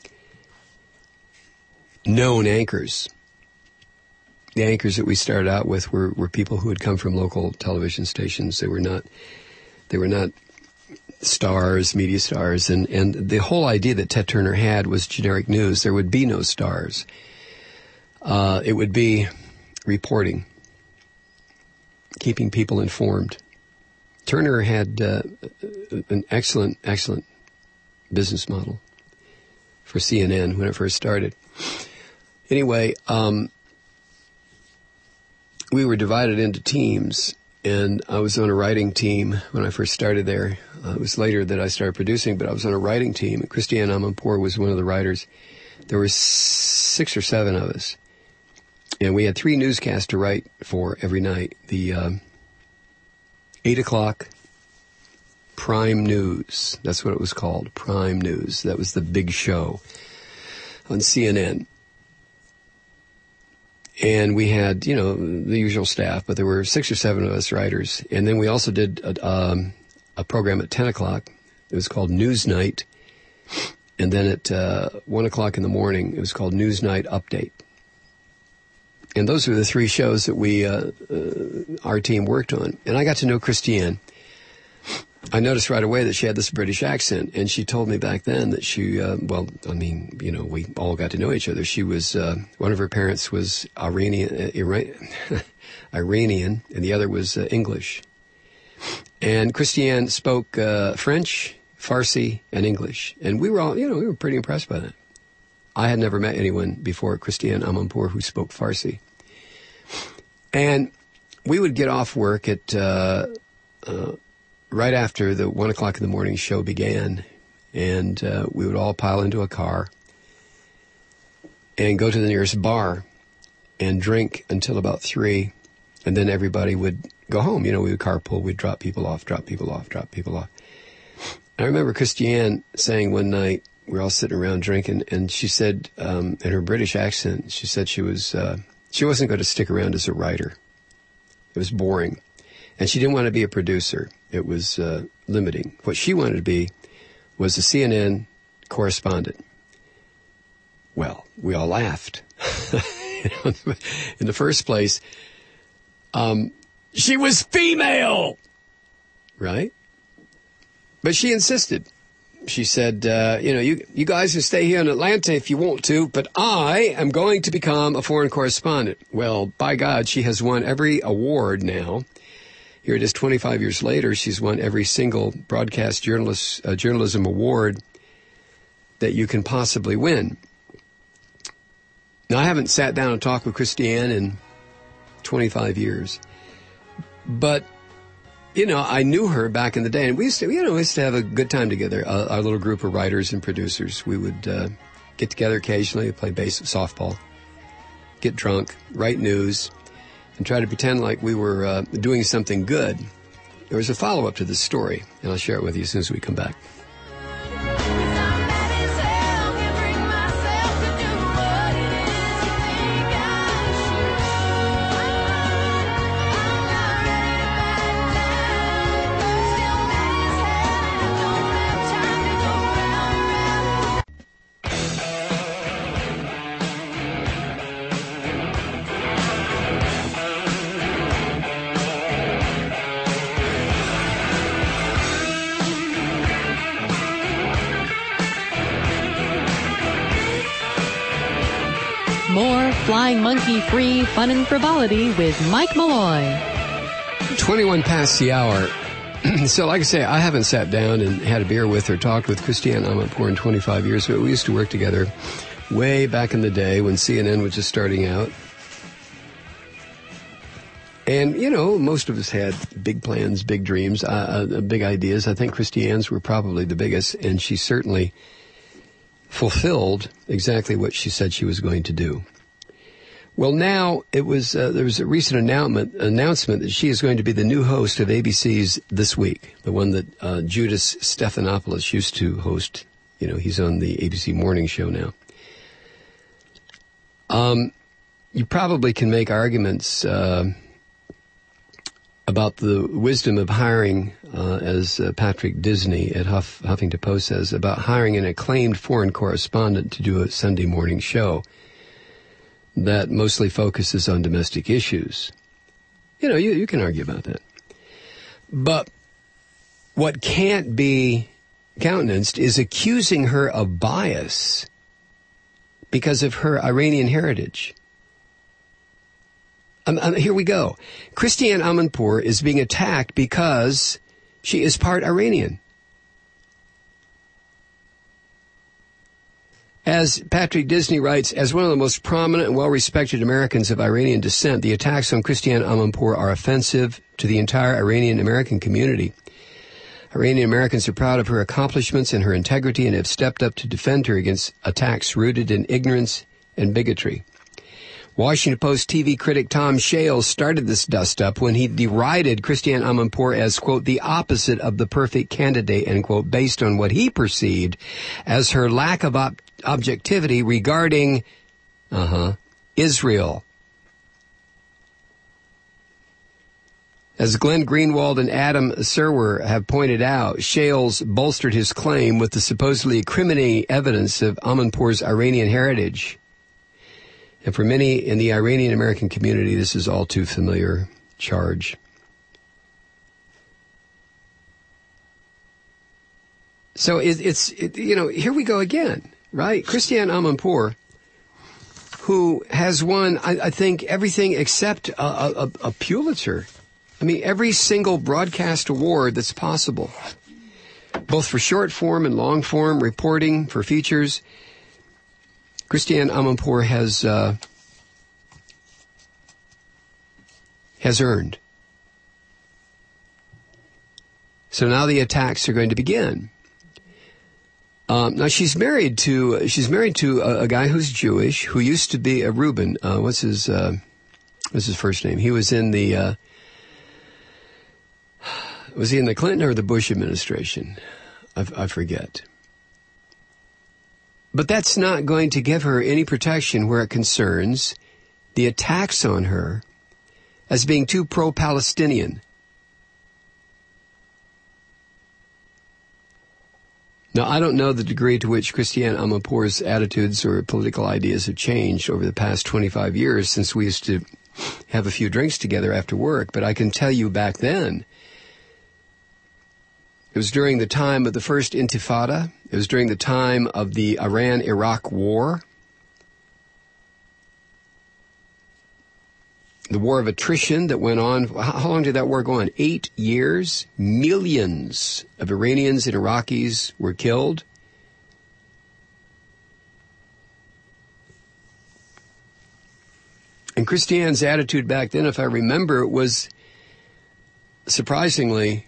known anchors. The anchors that we started out with were, were people who had come from local television stations. They were not they were not stars, media stars, and, and the whole idea that Ted Turner had was generic news. There would be no stars. Uh, it would be reporting, keeping people informed. Turner had uh, an excellent, excellent business model for C N N when it first started. Anyway, um, we were divided into teams, and I was on a writing team when I first started there. Uh, it was later that I started producing, but I was on a writing team, and Christiane Amanpour was one of the writers. There were six or seven of us, and we had three newscasts to write for every night. The um, eight o'clock Prime News, that's what it was called, Prime News. That was the big show on C N N. And we had, you know, the usual staff, but there were six or seven of us writers. And then we also did a, um, a program at ten o'clock. It was called Newsnight. And then at uh, one o'clock in the morning, it was called Newsnight Update. And those were the three shows that we, uh, uh, our team worked on. And I got to know Christiane. I noticed right away that she had this British accent, and she told me back then that she, uh, well, I mean, you know, we all got to know each other. She was, uh, one of her parents was Iranian, uh, Iran, Iranian, and the other was uh, English. And Christiane spoke uh, French, Farsi, and English. And we were all, you know, we were pretty impressed by that. I had never met anyone before Christiane Amanpour who spoke Farsi. And we would get off work at, uh, uh, right after the one o'clock in the morning show began, and uh, we would all pile into a car and go to the nearest bar and drink until about three, and then everybody would go home. You know, we would carpool, we'd drop people off, drop people off, drop people off. I remember Christiane saying one night, we were all sitting around drinking, and she said, um, in her British accent, she said she was, uh, she wasn't going to stick around as a writer. It was boring. And she didn't want to be a producer. It was uh, limiting. What she wanted to be was a C N N correspondent. Well, we all laughed. You know, in the first place, um, she was female, right? But she insisted. She said, uh, you know, you, you guys can stay here in Atlanta if you want to, but I am going to become a foreign correspondent. Well, by God, she has won every award now. Here it is twenty-five years later, she's won every single broadcast journalist, uh, journalism award that you can possibly win. Now, I haven't sat down and talked with Christiane in twenty-five years, but, you know, I knew her back in the day, and we used to, you know, we used to have a good time together, uh, our little group of writers and producers. We would uh, get together occasionally, play base softball, get drunk, write news, and try to pretend like we were uh, doing something good. There was a follow-up to this story, and I'll share it with you as soon as we come back. flying monkey-free fun and frivolity with Mike Malloy. twenty-one past the hour. So, like I say, I haven't sat down and had a beer with or talked with Christiane Amanpour in twenty-five years, but we used to work together way back in the day when C N N was just starting out. And, you know, most of us had big plans, big dreams, uh, uh, big ideas. I think Christiane's were probably the biggest, and she certainly fulfilled exactly what she said she was going to do. Well, now it was uh, there was a recent announcement announcement that she is going to be the new host of A B C's This Week, the one that uh, Judas Stephanopoulos used to host. You know, he's on the A B C Morning Show now. Um, you probably can make arguments uh, about the wisdom of hiring, uh, as uh, Patrick Disney at Huff, Huffington Post says, about hiring an acclaimed foreign correspondent to do a Sunday morning show that mostly focuses on domestic issues. You know, you, you can argue about that. But what can't be countenanced is accusing her of bias because of her Iranian heritage. Um, um, here we go. Christiane Amanpour is being attacked because she is part Iranian. As Patrick Disney writes, as one of the most prominent and well-respected Americans of Iranian descent, the attacks on Christiane Amanpour are offensive to the entire Iranian-American community. Iranian Americans are proud of her accomplishments and her integrity and have stepped up to defend her against attacks rooted in ignorance and bigotry. Washington Post T V critic Tom Shales started this dust-up when he derided Christiane Amanpour as, quote, the opposite of the perfect candidate, end quote, based on what he perceived as her lack of op- objectivity regarding, uh-huh, Israel. As Glenn Greenwald and Adam Serwer have pointed out, Shales bolstered his claim with the supposedly incriminating evidence of Amanpour's Iranian heritage. And for many in the Iranian-American community, this is all too familiar charge. So it, it's, it, you know, here we go again, right? Christiane Amanpour, who has won, I, I think, everything except a, a, a Pulitzer. I mean, every single broadcast award that's possible, both for short form and long form reporting, for features. Christiane Amanpour has uh, has earned. So now the attacks are going to begin. Um, now she's married to she's married to a, a guy who's Jewish, who used to be a Reuben. Uh, what's his uh, what's his first name? He was in the uh, was he in the Clinton or the Bush administration? I, I forget. But that's not going to give her any protection where it concerns the attacks on her as being too pro-Palestinian. Now, I don't know the degree to which Christiane Amanpour's attitudes or political ideas have changed over the past twenty-five years since we used to have a few drinks together after work, but I can tell you back then, it was during the time of the first Intifada. It was during the time of the Iran-Iraq war. The war of attrition that went on. How long did that war go on? Eight years. Millions of Iranians and Iraqis were killed. And Christiane's attitude back then, if I remember, was surprisingly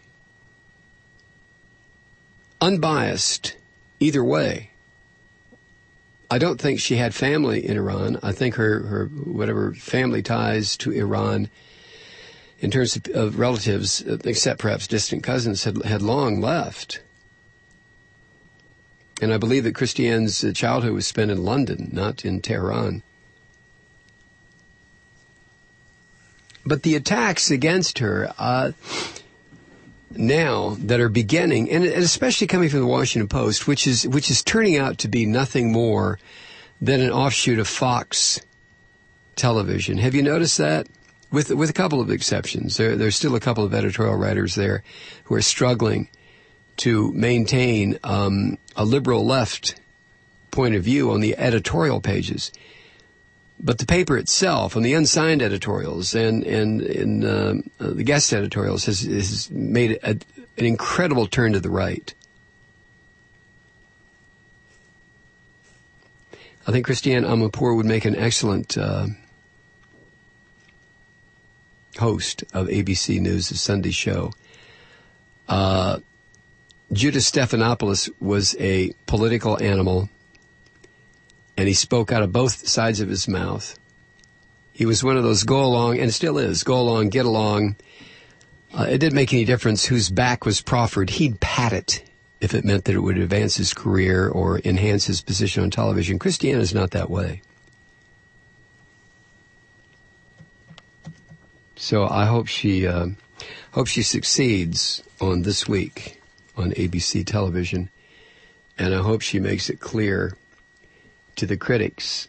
unbiased either way. I don't think she had family in Iran. I think her, her whatever family ties to Iran in terms of, of relatives, except perhaps distant cousins, had, had long left. And I believe that Christiane's childhood was spent in London, not in Tehran. But the attacks against her uh, now that are beginning, and especially coming from the Washington Post, which is which is turning out to be nothing more than an offshoot of Fox television. Have you noticed that? With with a couple of exceptions. There, there's still a couple of editorial writers there who are struggling to maintain um, a liberal left point of view on the editorial pages. But the paper itself, and the unsigned editorials, and and in uh, uh, the guest editorials, has, has made a, an incredible turn to the right. I think Christiane Amanpour would make an excellent uh, host of A B C News' Sunday show. Uh, Judah Stephanopoulos was a political animal, and he spoke out of both sides of his mouth. He was one of those go along, and still is, go along, get along. Uh, it didn't make any difference whose back was proffered. He'd pat it if it meant that it would advance his career or enhance his position on television. Christiane is not that way. So I hope she uh, hope she succeeds on This Week on A B C television, and I hope she makes it clear to the critics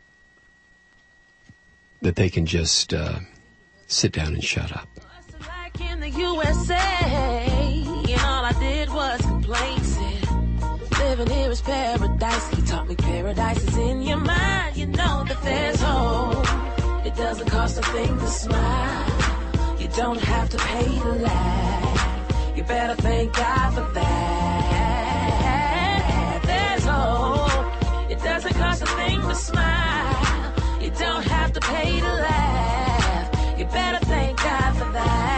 that they can just uh, sit down and shut up. Like in the U S A, and all I did was complain. Said, living here is paradise. He taught me paradise is in your mind. You know that there's hope. It doesn't cost a thing to smile. You don't have to pay to laugh. You better thank God for that. There's hope. It doesn't cost a thing to smile. You don't have to pay to laugh. You better thank God for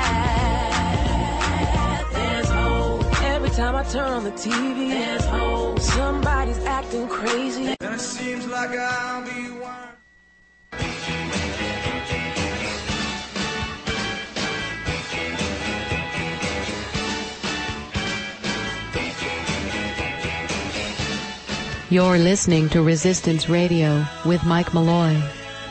that. There's hope. Every time I turn on the T V, there's hope. Somebody's acting crazy. And it seems like I'll be one. You're listening to Resistance Radio with Mike Malloy.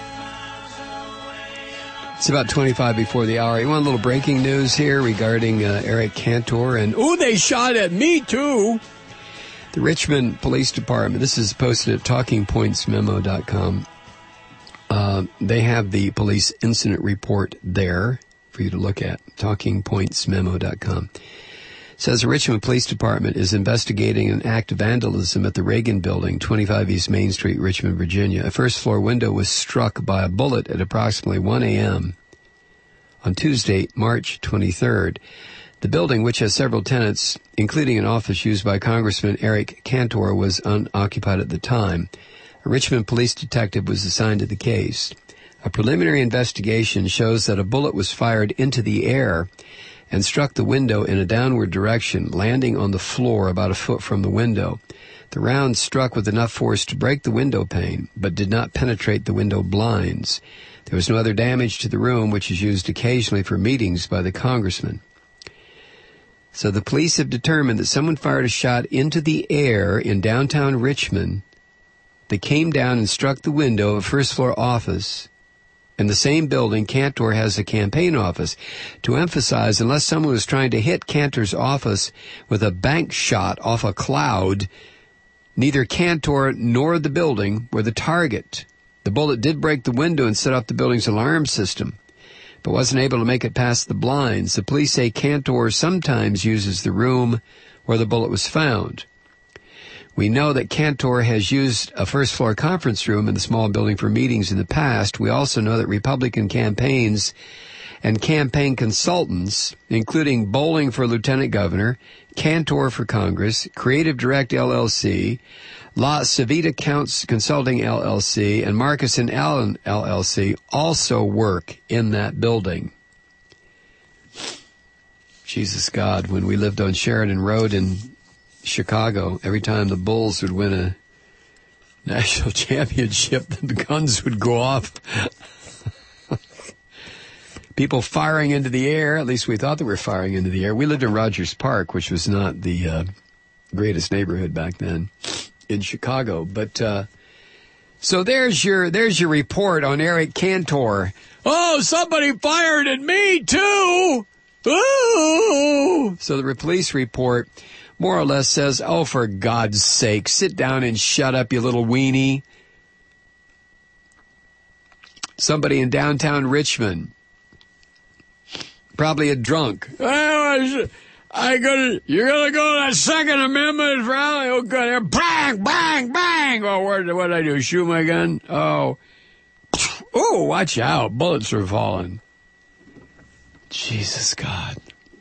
It's about twenty-five before the hour. You want a little breaking news here regarding uh, Eric Cantor and, oh, they shot at me too. The Richmond Police Department, this is posted at talking points memo dot com. Uh, they have the police incident report there for you to look at, talking points memo dot com. Says the Richmond Police Department is investigating an act of vandalism at the Reagan Building, twenty-five East Main Street, Richmond, Virginia. A first-floor window was struck by a bullet at approximately one a.m. on Tuesday, March twenty-third. The building, which has several tenants, including an office used by Congressman Eric Cantor, was unoccupied at the time. A Richmond police detective was assigned to the case. A preliminary investigation shows that a bullet was fired into the air and struck the window in a downward direction, landing on the floor about a foot from the window. The round struck with enough force to break the window pane, but did not penetrate the window blinds. There was no other damage to the room, which is used occasionally for meetings by the congressman. So the police have determined that someone fired a shot into the air in downtown Richmond that came down and struck the window of a first-floor office. In the same building, Cantor has a campaign office. To emphasize, unless someone was trying to hit Cantor's office with a bank shot off a cloud, neither Cantor nor the building were the target. The bullet did break the window and set off the building's alarm system, but wasn't able to make it past the blinds. The police say Cantor sometimes uses the room where the bullet was found. We know that Cantor has used a first-floor conference room in the small building for meetings in the past. We also know that Republican campaigns and campaign consultants, including Bowling for lieutenant governor, Cantor for Congress, Creative Direct L L C, La Civita Counts Consulting L L C, and Marcus and Allen L L C also work in that building. Jesus God, when we lived on Sheridan Road in Chicago, every time the Bulls would win a national championship, the guns would go off. People firing into the air, at least we thought they were firing into the air. We lived in Rogers Park, which was not the uh, greatest neighborhood back then in Chicago. But uh, so there's your there's your report on Eric Cantor. Oh, somebody fired at me too. Ooh! So the police report more or less says, oh, for God's sake, sit down and shut up, you little weenie. Somebody in downtown Richmond, probably a drunk. Oh, I gonna, you're gonna go to that Second Amendment rally? Oh, God, bang, bang, bang. Oh, what did I do? Shoot my gun? Oh. Oh, watch out. Bullets are falling. Jesus, God.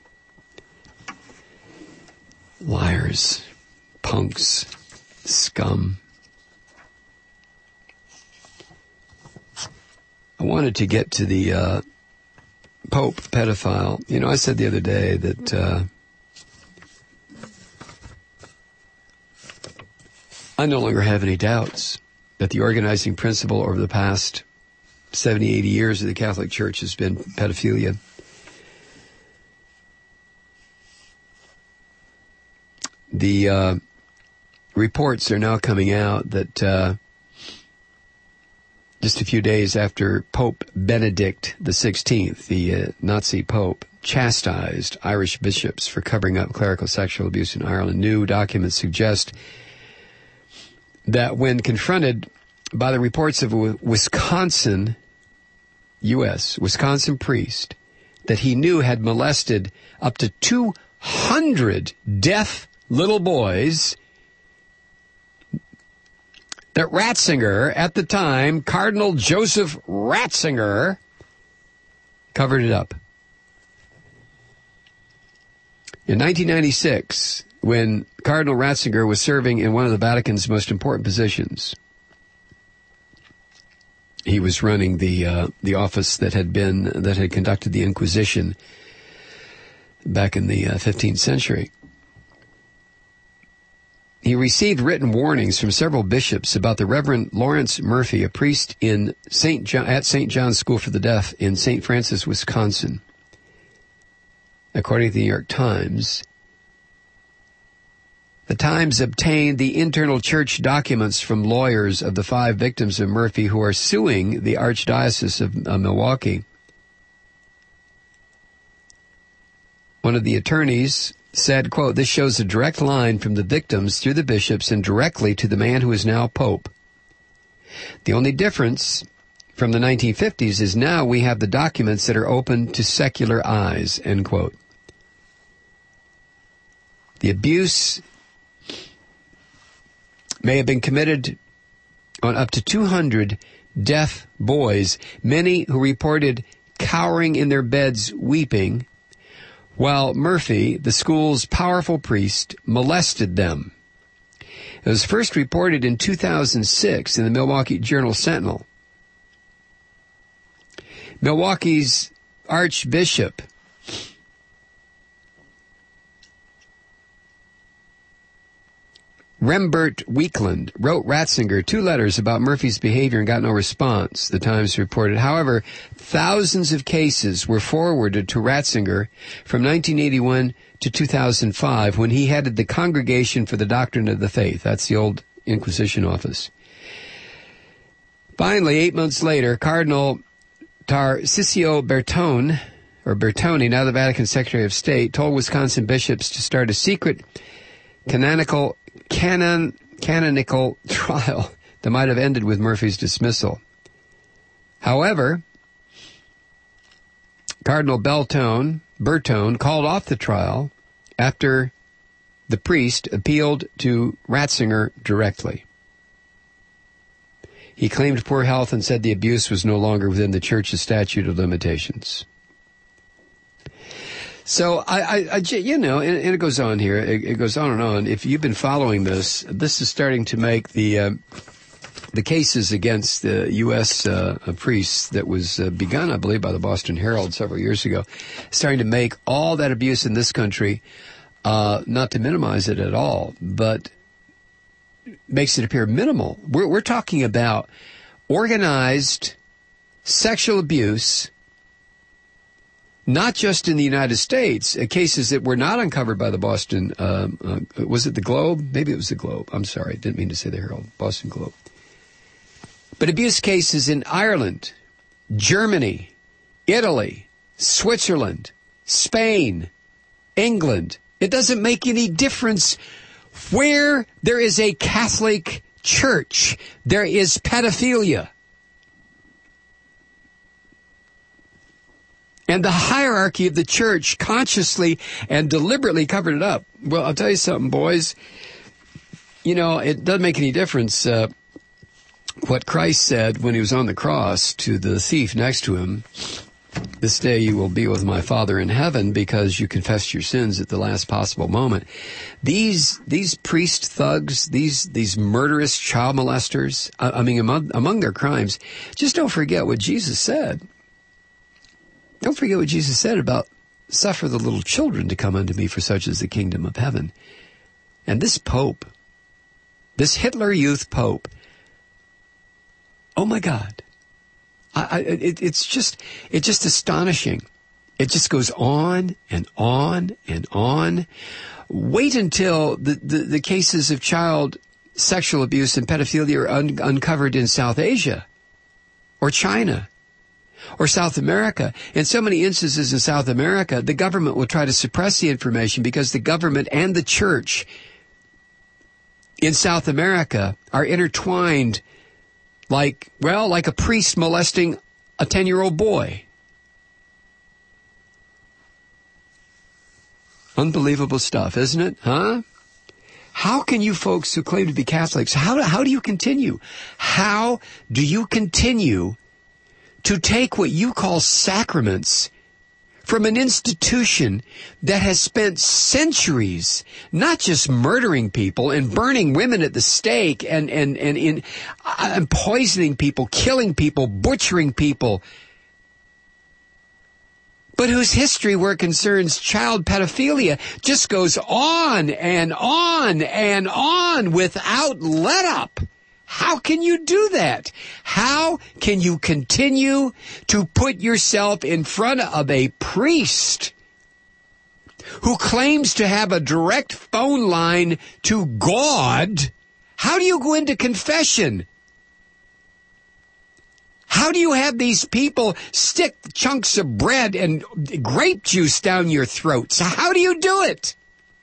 Liars. Punks. Scum. I wanted to get to the uh, Pope pedophile. You know, I said the other day that uh, I no longer have any doubts that the organizing principle over the past seventy, eighty years of the Catholic Church has been pedophilia. The uh, reports are now coming out that uh, just a few days after Pope Benedict the sixteenth, the uh, Nazi Pope, chastised Irish bishops for covering up clerical sexual abuse in Ireland, new documents suggest that when confronted by the reports of a Wisconsin, U S, Wisconsin priest that he knew had molested up to two hundred deaf little boys, that Ratzinger, at the time, Cardinal Joseph Ratzinger, covered it up. In nineteen ninety-six, when Cardinal Ratzinger was serving in one of the Vatican's most important positions, he was running the uh, the office that had been that had conducted the Inquisition back in the uh, fifteenth century. He received written warnings from several bishops about the Reverend Lawrence Murphy, a priest in Saint John, at Saint John's School for the Deaf in Saint Francis, Wisconsin. According to the New York Times, the Times obtained the internal church documents from lawyers of the five victims of Murphy who are suing the Archdiocese of uh, Milwaukee. One of the attorneys said, quote, "This shows a direct line from the victims through the bishops and directly to the man who is now Pope. The only difference from the nineteen fifties is now we have the documents that are open to secular eyes," end quote. The abuse may have been committed on up to two hundred deaf boys, many who reported cowering in their beds weeping, while Murphy, the school's powerful priest, molested them. It was first reported in two thousand six in the Milwaukee Journal-Sentinel. Milwaukee's Archbishop Rembert Weekland wrote Ratzinger two letters about Murphy's behavior and got no response, the Times reported. However, thousands of cases were forwarded to Ratzinger from nineteen eighty-one to two thousand five when he headed the Congregation for the Doctrine of the Faith. That's the old Inquisition office. Finally, eight months later, Cardinal Tarcisio Bertone, or Bertoni, now the Vatican Secretary of State, told Wisconsin bishops to start a secret canonical Canon, canonical trial that might have ended with Murphy's dismissal. However, Cardinal Beltone, Bertone called off the trial after the priest appealed to Ratzinger directly. He claimed poor health and said the abuse was no longer within the Church's statute of limitations. So, I, I, I you know, and, and it goes on here. It, it goes on and on. If you've been following this, this is starting to make the uh, the cases against the U S uh, priests that was uh, begun, I believe, by the Boston Herald several years ago, starting to make all that abuse in this country, uh, not to minimize it at all, but makes it appear minimal. We're, we're talking about organized sexual abuse, not just in the United States, uh, cases that were not uncovered by the Boston, um, uh, was it the Globe? Maybe it was the Globe. I'm sorry, I didn't mean to say the Herald. Boston Globe. But abuse cases in Ireland, Germany, Italy, Switzerland, Spain, England. It doesn't make any difference where there is a Catholic church. There is pedophilia. And the hierarchy of the church consciously and deliberately covered it up. Well, I'll tell you something, boys. You know, it doesn't make any difference uh, what Christ said when he was on the cross to the thief next to him, this day you will be with my Father in heaven because you confessed your sins at the last possible moment. These these priest thugs, these these murderous child molesters, I, I mean, among, among their crimes, just don't forget what Jesus said. Don't forget what Jesus said about suffer the little children to come unto me, for such is the kingdom of heaven. And this Pope, this Hitler Youth Pope, oh my God. I, I, it, it's just, it's just astonishing. It just goes on and on and on. Wait until the, the, the cases of child sexual abuse and pedophilia are un, uncovered in South Asia or China or South America. In so many instances in South America, the government will try to suppress the information because the government and the church in South America are intertwined like, well, like a priest molesting a ten-year-old boy. Unbelievable stuff, isn't it? Huh? How can you folks who claim to be Catholics, how do, how do you continue? How do you continue to take what you call sacraments from an institution that has spent centuries not just murdering people and burning women at the stake and and and, in, uh, and poisoning people, killing people, butchering people, but whose history where it concerns child pedophilia just goes on and on and on without let up? How can you do that? How can you continue to put yourself in front of a priest who claims to have a direct phone line to God? How do you go into confession? How do you have these people stick chunks of bread and grape juice down your throats? How do you do it?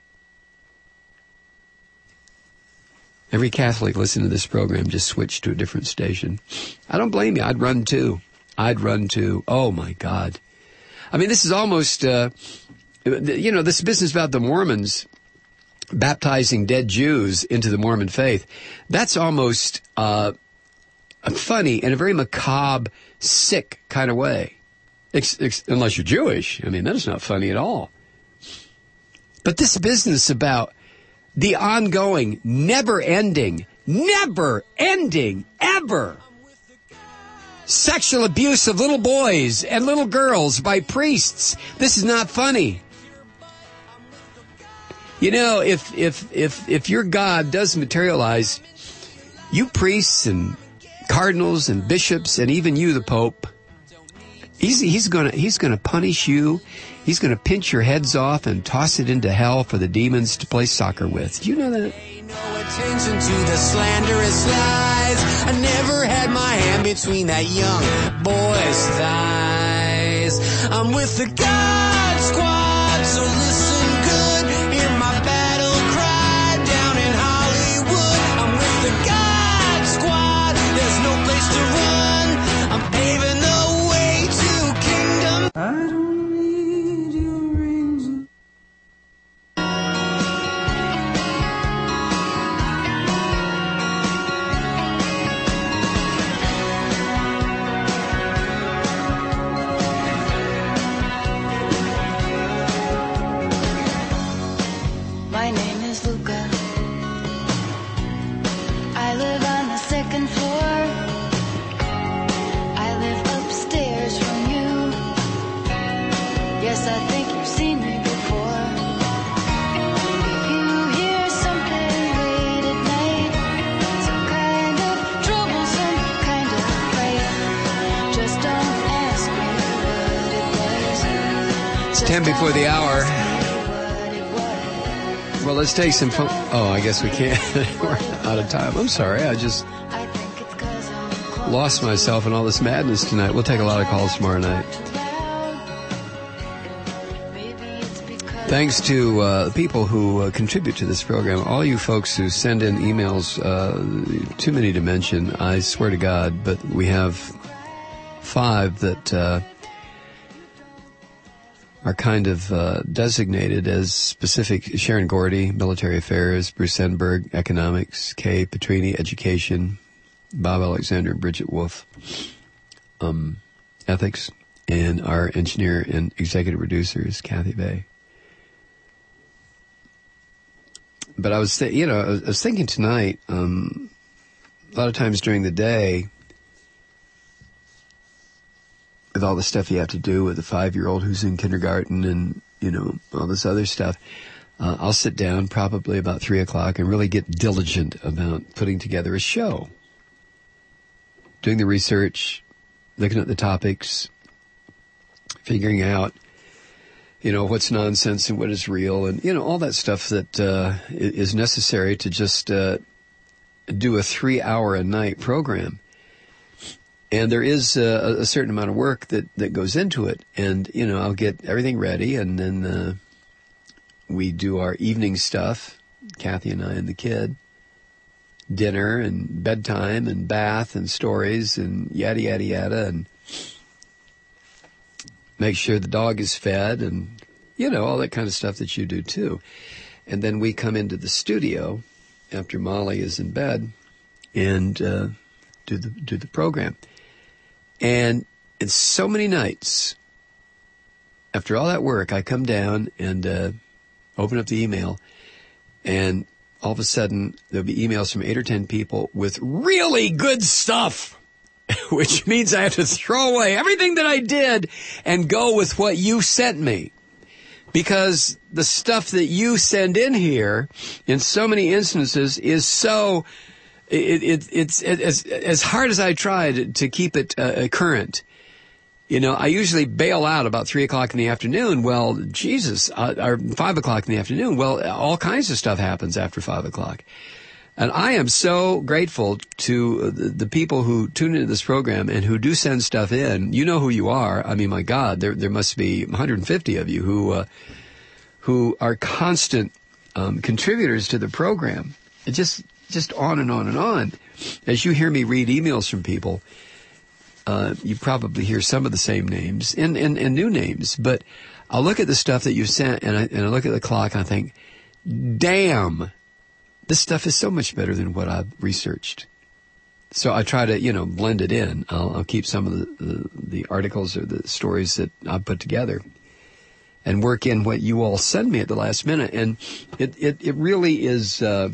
Every Catholic listening to this program just switched to a different station. I don't blame you. I'd run too. I'd run too. Oh, my God. I mean, this is almost, uh, you know, this business about the Mormons baptizing dead Jews into the Mormon faith. That's almost uh, funny in a very macabre, sick kind of way. Ex- ex- unless you're Jewish. I mean, that is not funny at all. But this business about the ongoing, never-ending, never-ending, ever sexual abuse of little boys and little girls by priests. This is not funny. You know, if if if if your God does materialize, you priests and cardinals and bishops and even you, the Pope, he's he's gonna he's gonna punish you. He's going to pinch your heads off and toss it into hell for the demons to play soccer with. Do you know that? Pay no attention to the slanderous lies. I never had my hand between that young boy's thighs. I'm with the God Squad, so listen good. Hear my battle cry down in Hollywood. I'm with the God Squad. There's no place to run. I'm paving the way to kingdom. I don't ten before the hour. Well, let's take some phone. Oh, I guess we can't. We're out of time. I'm sorry. I just lost myself in all this madness tonight. We'll take a lot of calls tomorrow night. Thanks to uh, people who uh, contribute to this program. All you folks who send in emails, uh, too many to mention, I swear to God, but we have five that uh, are kind of uh, designated as specific. Sharon Gordy, Military Affairs; Bruce Enberg, Economics; Kay Petrini, Education; Bob Alexander and Bridget Wolf, um, ethics, and our engineer and executive producer is Kathy Bay. But I was, th- you know, I was, I was thinking tonight, um, a lot of times during the day, with all the stuff you have to do with a five-year-old who's in kindergarten and, you know, all this other stuff, uh, I'll sit down probably about three o'clock and really get diligent about putting together a show. Doing the research, looking at the topics, figuring out, you know, what's nonsense and what is real, and, you know, all that stuff that uh, is necessary to just uh, do a three-hour-a-night program. And there is uh, a certain amount of work that, that goes into it. And, you know, I'll get everything ready, and then uh, we do our evening stuff, Kathy and I and the kid, dinner and bedtime and bath and stories and yada, yada, yada, and make sure the dog is fed and, you know, all that kind of stuff that you do too. And then we come into the studio after Molly is in bed and uh, do the do the program. And in so many nights, after all that work, I come down and uh, open up the email, and all of a sudden there'll be emails from eight or ten people with really good stuff. Which means I have to throw away everything that I did and go with what you sent me. Because the stuff that you send in here, in so many instances, is so, it, it, it's it, as, as hard as I try to, to keep it uh, current. You know, I usually bail out about three o'clock in the afternoon. Well, Jesus, uh, or five o'clock in the afternoon. Well, all kinds of stuff happens after five o'clock. And I am so grateful to the, the people who tune into this program and who do send stuff in. You know who you are. I mean, my God, there there must be one hundred fifty of you who uh, who are constant um, contributors to the program. It just just on and on and on. As you hear me read emails from people, uh, you probably hear some of the same names and, and, and new names. But I'll look at the stuff that you sent, and I, and I look at the clock, and I think, damn. This stuff is so much better than what I've researched. So I try to, you know, blend it in. I'll, I'll keep some of the, the, the articles or the stories that I've put together and work in what you all send me at the last minute. And it, it, it really is, uh,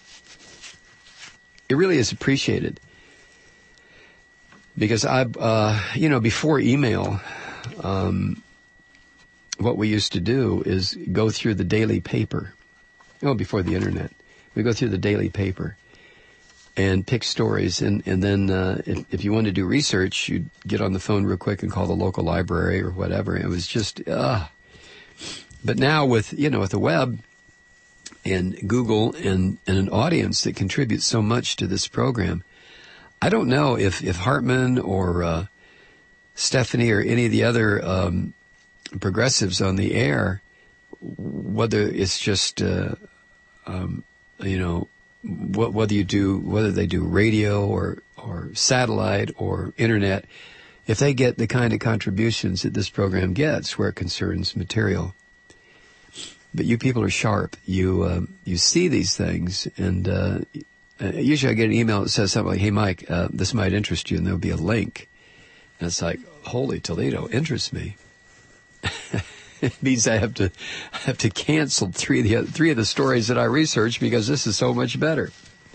it really is appreciated. Because I, uh, you know, before email, um, what we used to do is go through the daily paper. Oh, before the internet. We go through the daily paper and pick stories, and, and then uh, if, if you wanted to do research, you'd get on the phone real quick and call the local library or whatever. It was just, uh But now with, you know, with the web and Google and, and an audience that contributes so much to this program, I don't know if, if Hartman or uh, Stephanie or any of the other um, progressives on the air, whether it's just... Uh, um, you know, wh- whether you do, whether they do radio or, or satellite or internet, if they get the kind of contributions that this program gets where it concerns material. But you people are sharp. You, uh, you see these things, and, uh, usually I get an email that says something like, hey, Mike, uh, this might interest you, and there'll be a link. And it's like, holy Toledo, interests me. It means I have to I have to cancel three of the three of the stories that I researched because this is so much better.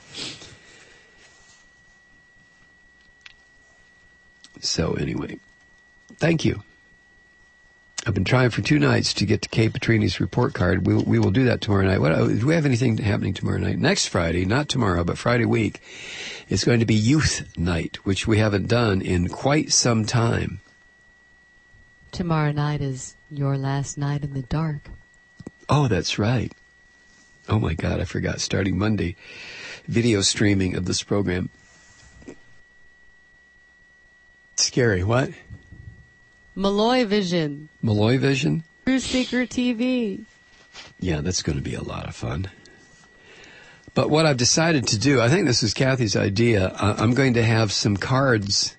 So anyway, thank you. I've been trying for two nights to get to Kay Petrini's report card. We we will do that tomorrow night. What do we have anything happening tomorrow night? Next Friday, not tomorrow, but Friday week, is going to be Youth Night, which we haven't done in quite some time. Tomorrow night is your last night in the dark. Oh, that's right. Oh, my God, I forgot. Starting Monday, video streaming of this program. Scary. What? Malloy Vision. Malloy Vision? Truth Seeker T V. Yeah, that's going to be a lot of fun. But what I've decided to do, I think this is Kathy's idea, uh, I'm going to have some cards,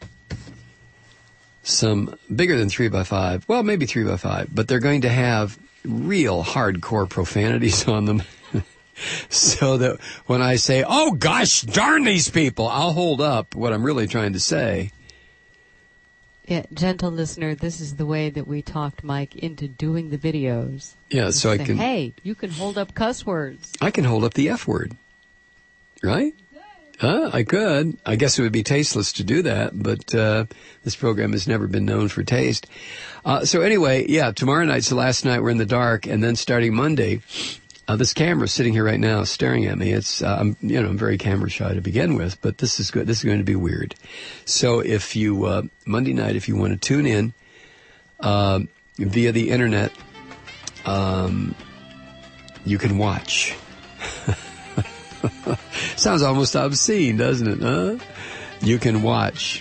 some bigger than three by five, well, maybe three by five, but they're going to have real hardcore profanities on them. so that when I say, oh, gosh darn these people, I'll hold up what I'm really trying to say. Yeah, gentle listener, this is the way that we talked Mike into doing the videos. Yeah, so I say, can... Hey, you can hold up cuss words. I can hold up the F word. Right? Uh, I could. I guess it would be tasteless to do that, but uh, this program has never been known for taste. Uh, so anyway, yeah, tomorrow night's the last night we're in the dark, and then starting Monday, uh, this camera's sitting here right now staring at me. It's, uh, I'm, you know, I'm very camera shy to begin with, but this is good. This is going to be weird. So if you, uh, Monday night, if you want to tune in uh, via the internet, um, you can watch. Sounds almost obscene, doesn't it, huh? You can watch.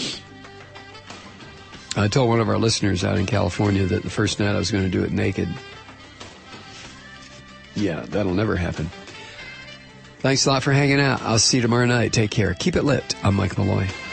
I told one of our listeners out in California that the first night I was going to do it naked. Yeah, that'll never happen. Thanks a lot for hanging out. I'll see you tomorrow night. Take care. Keep it lit. I'm Mike Malloy.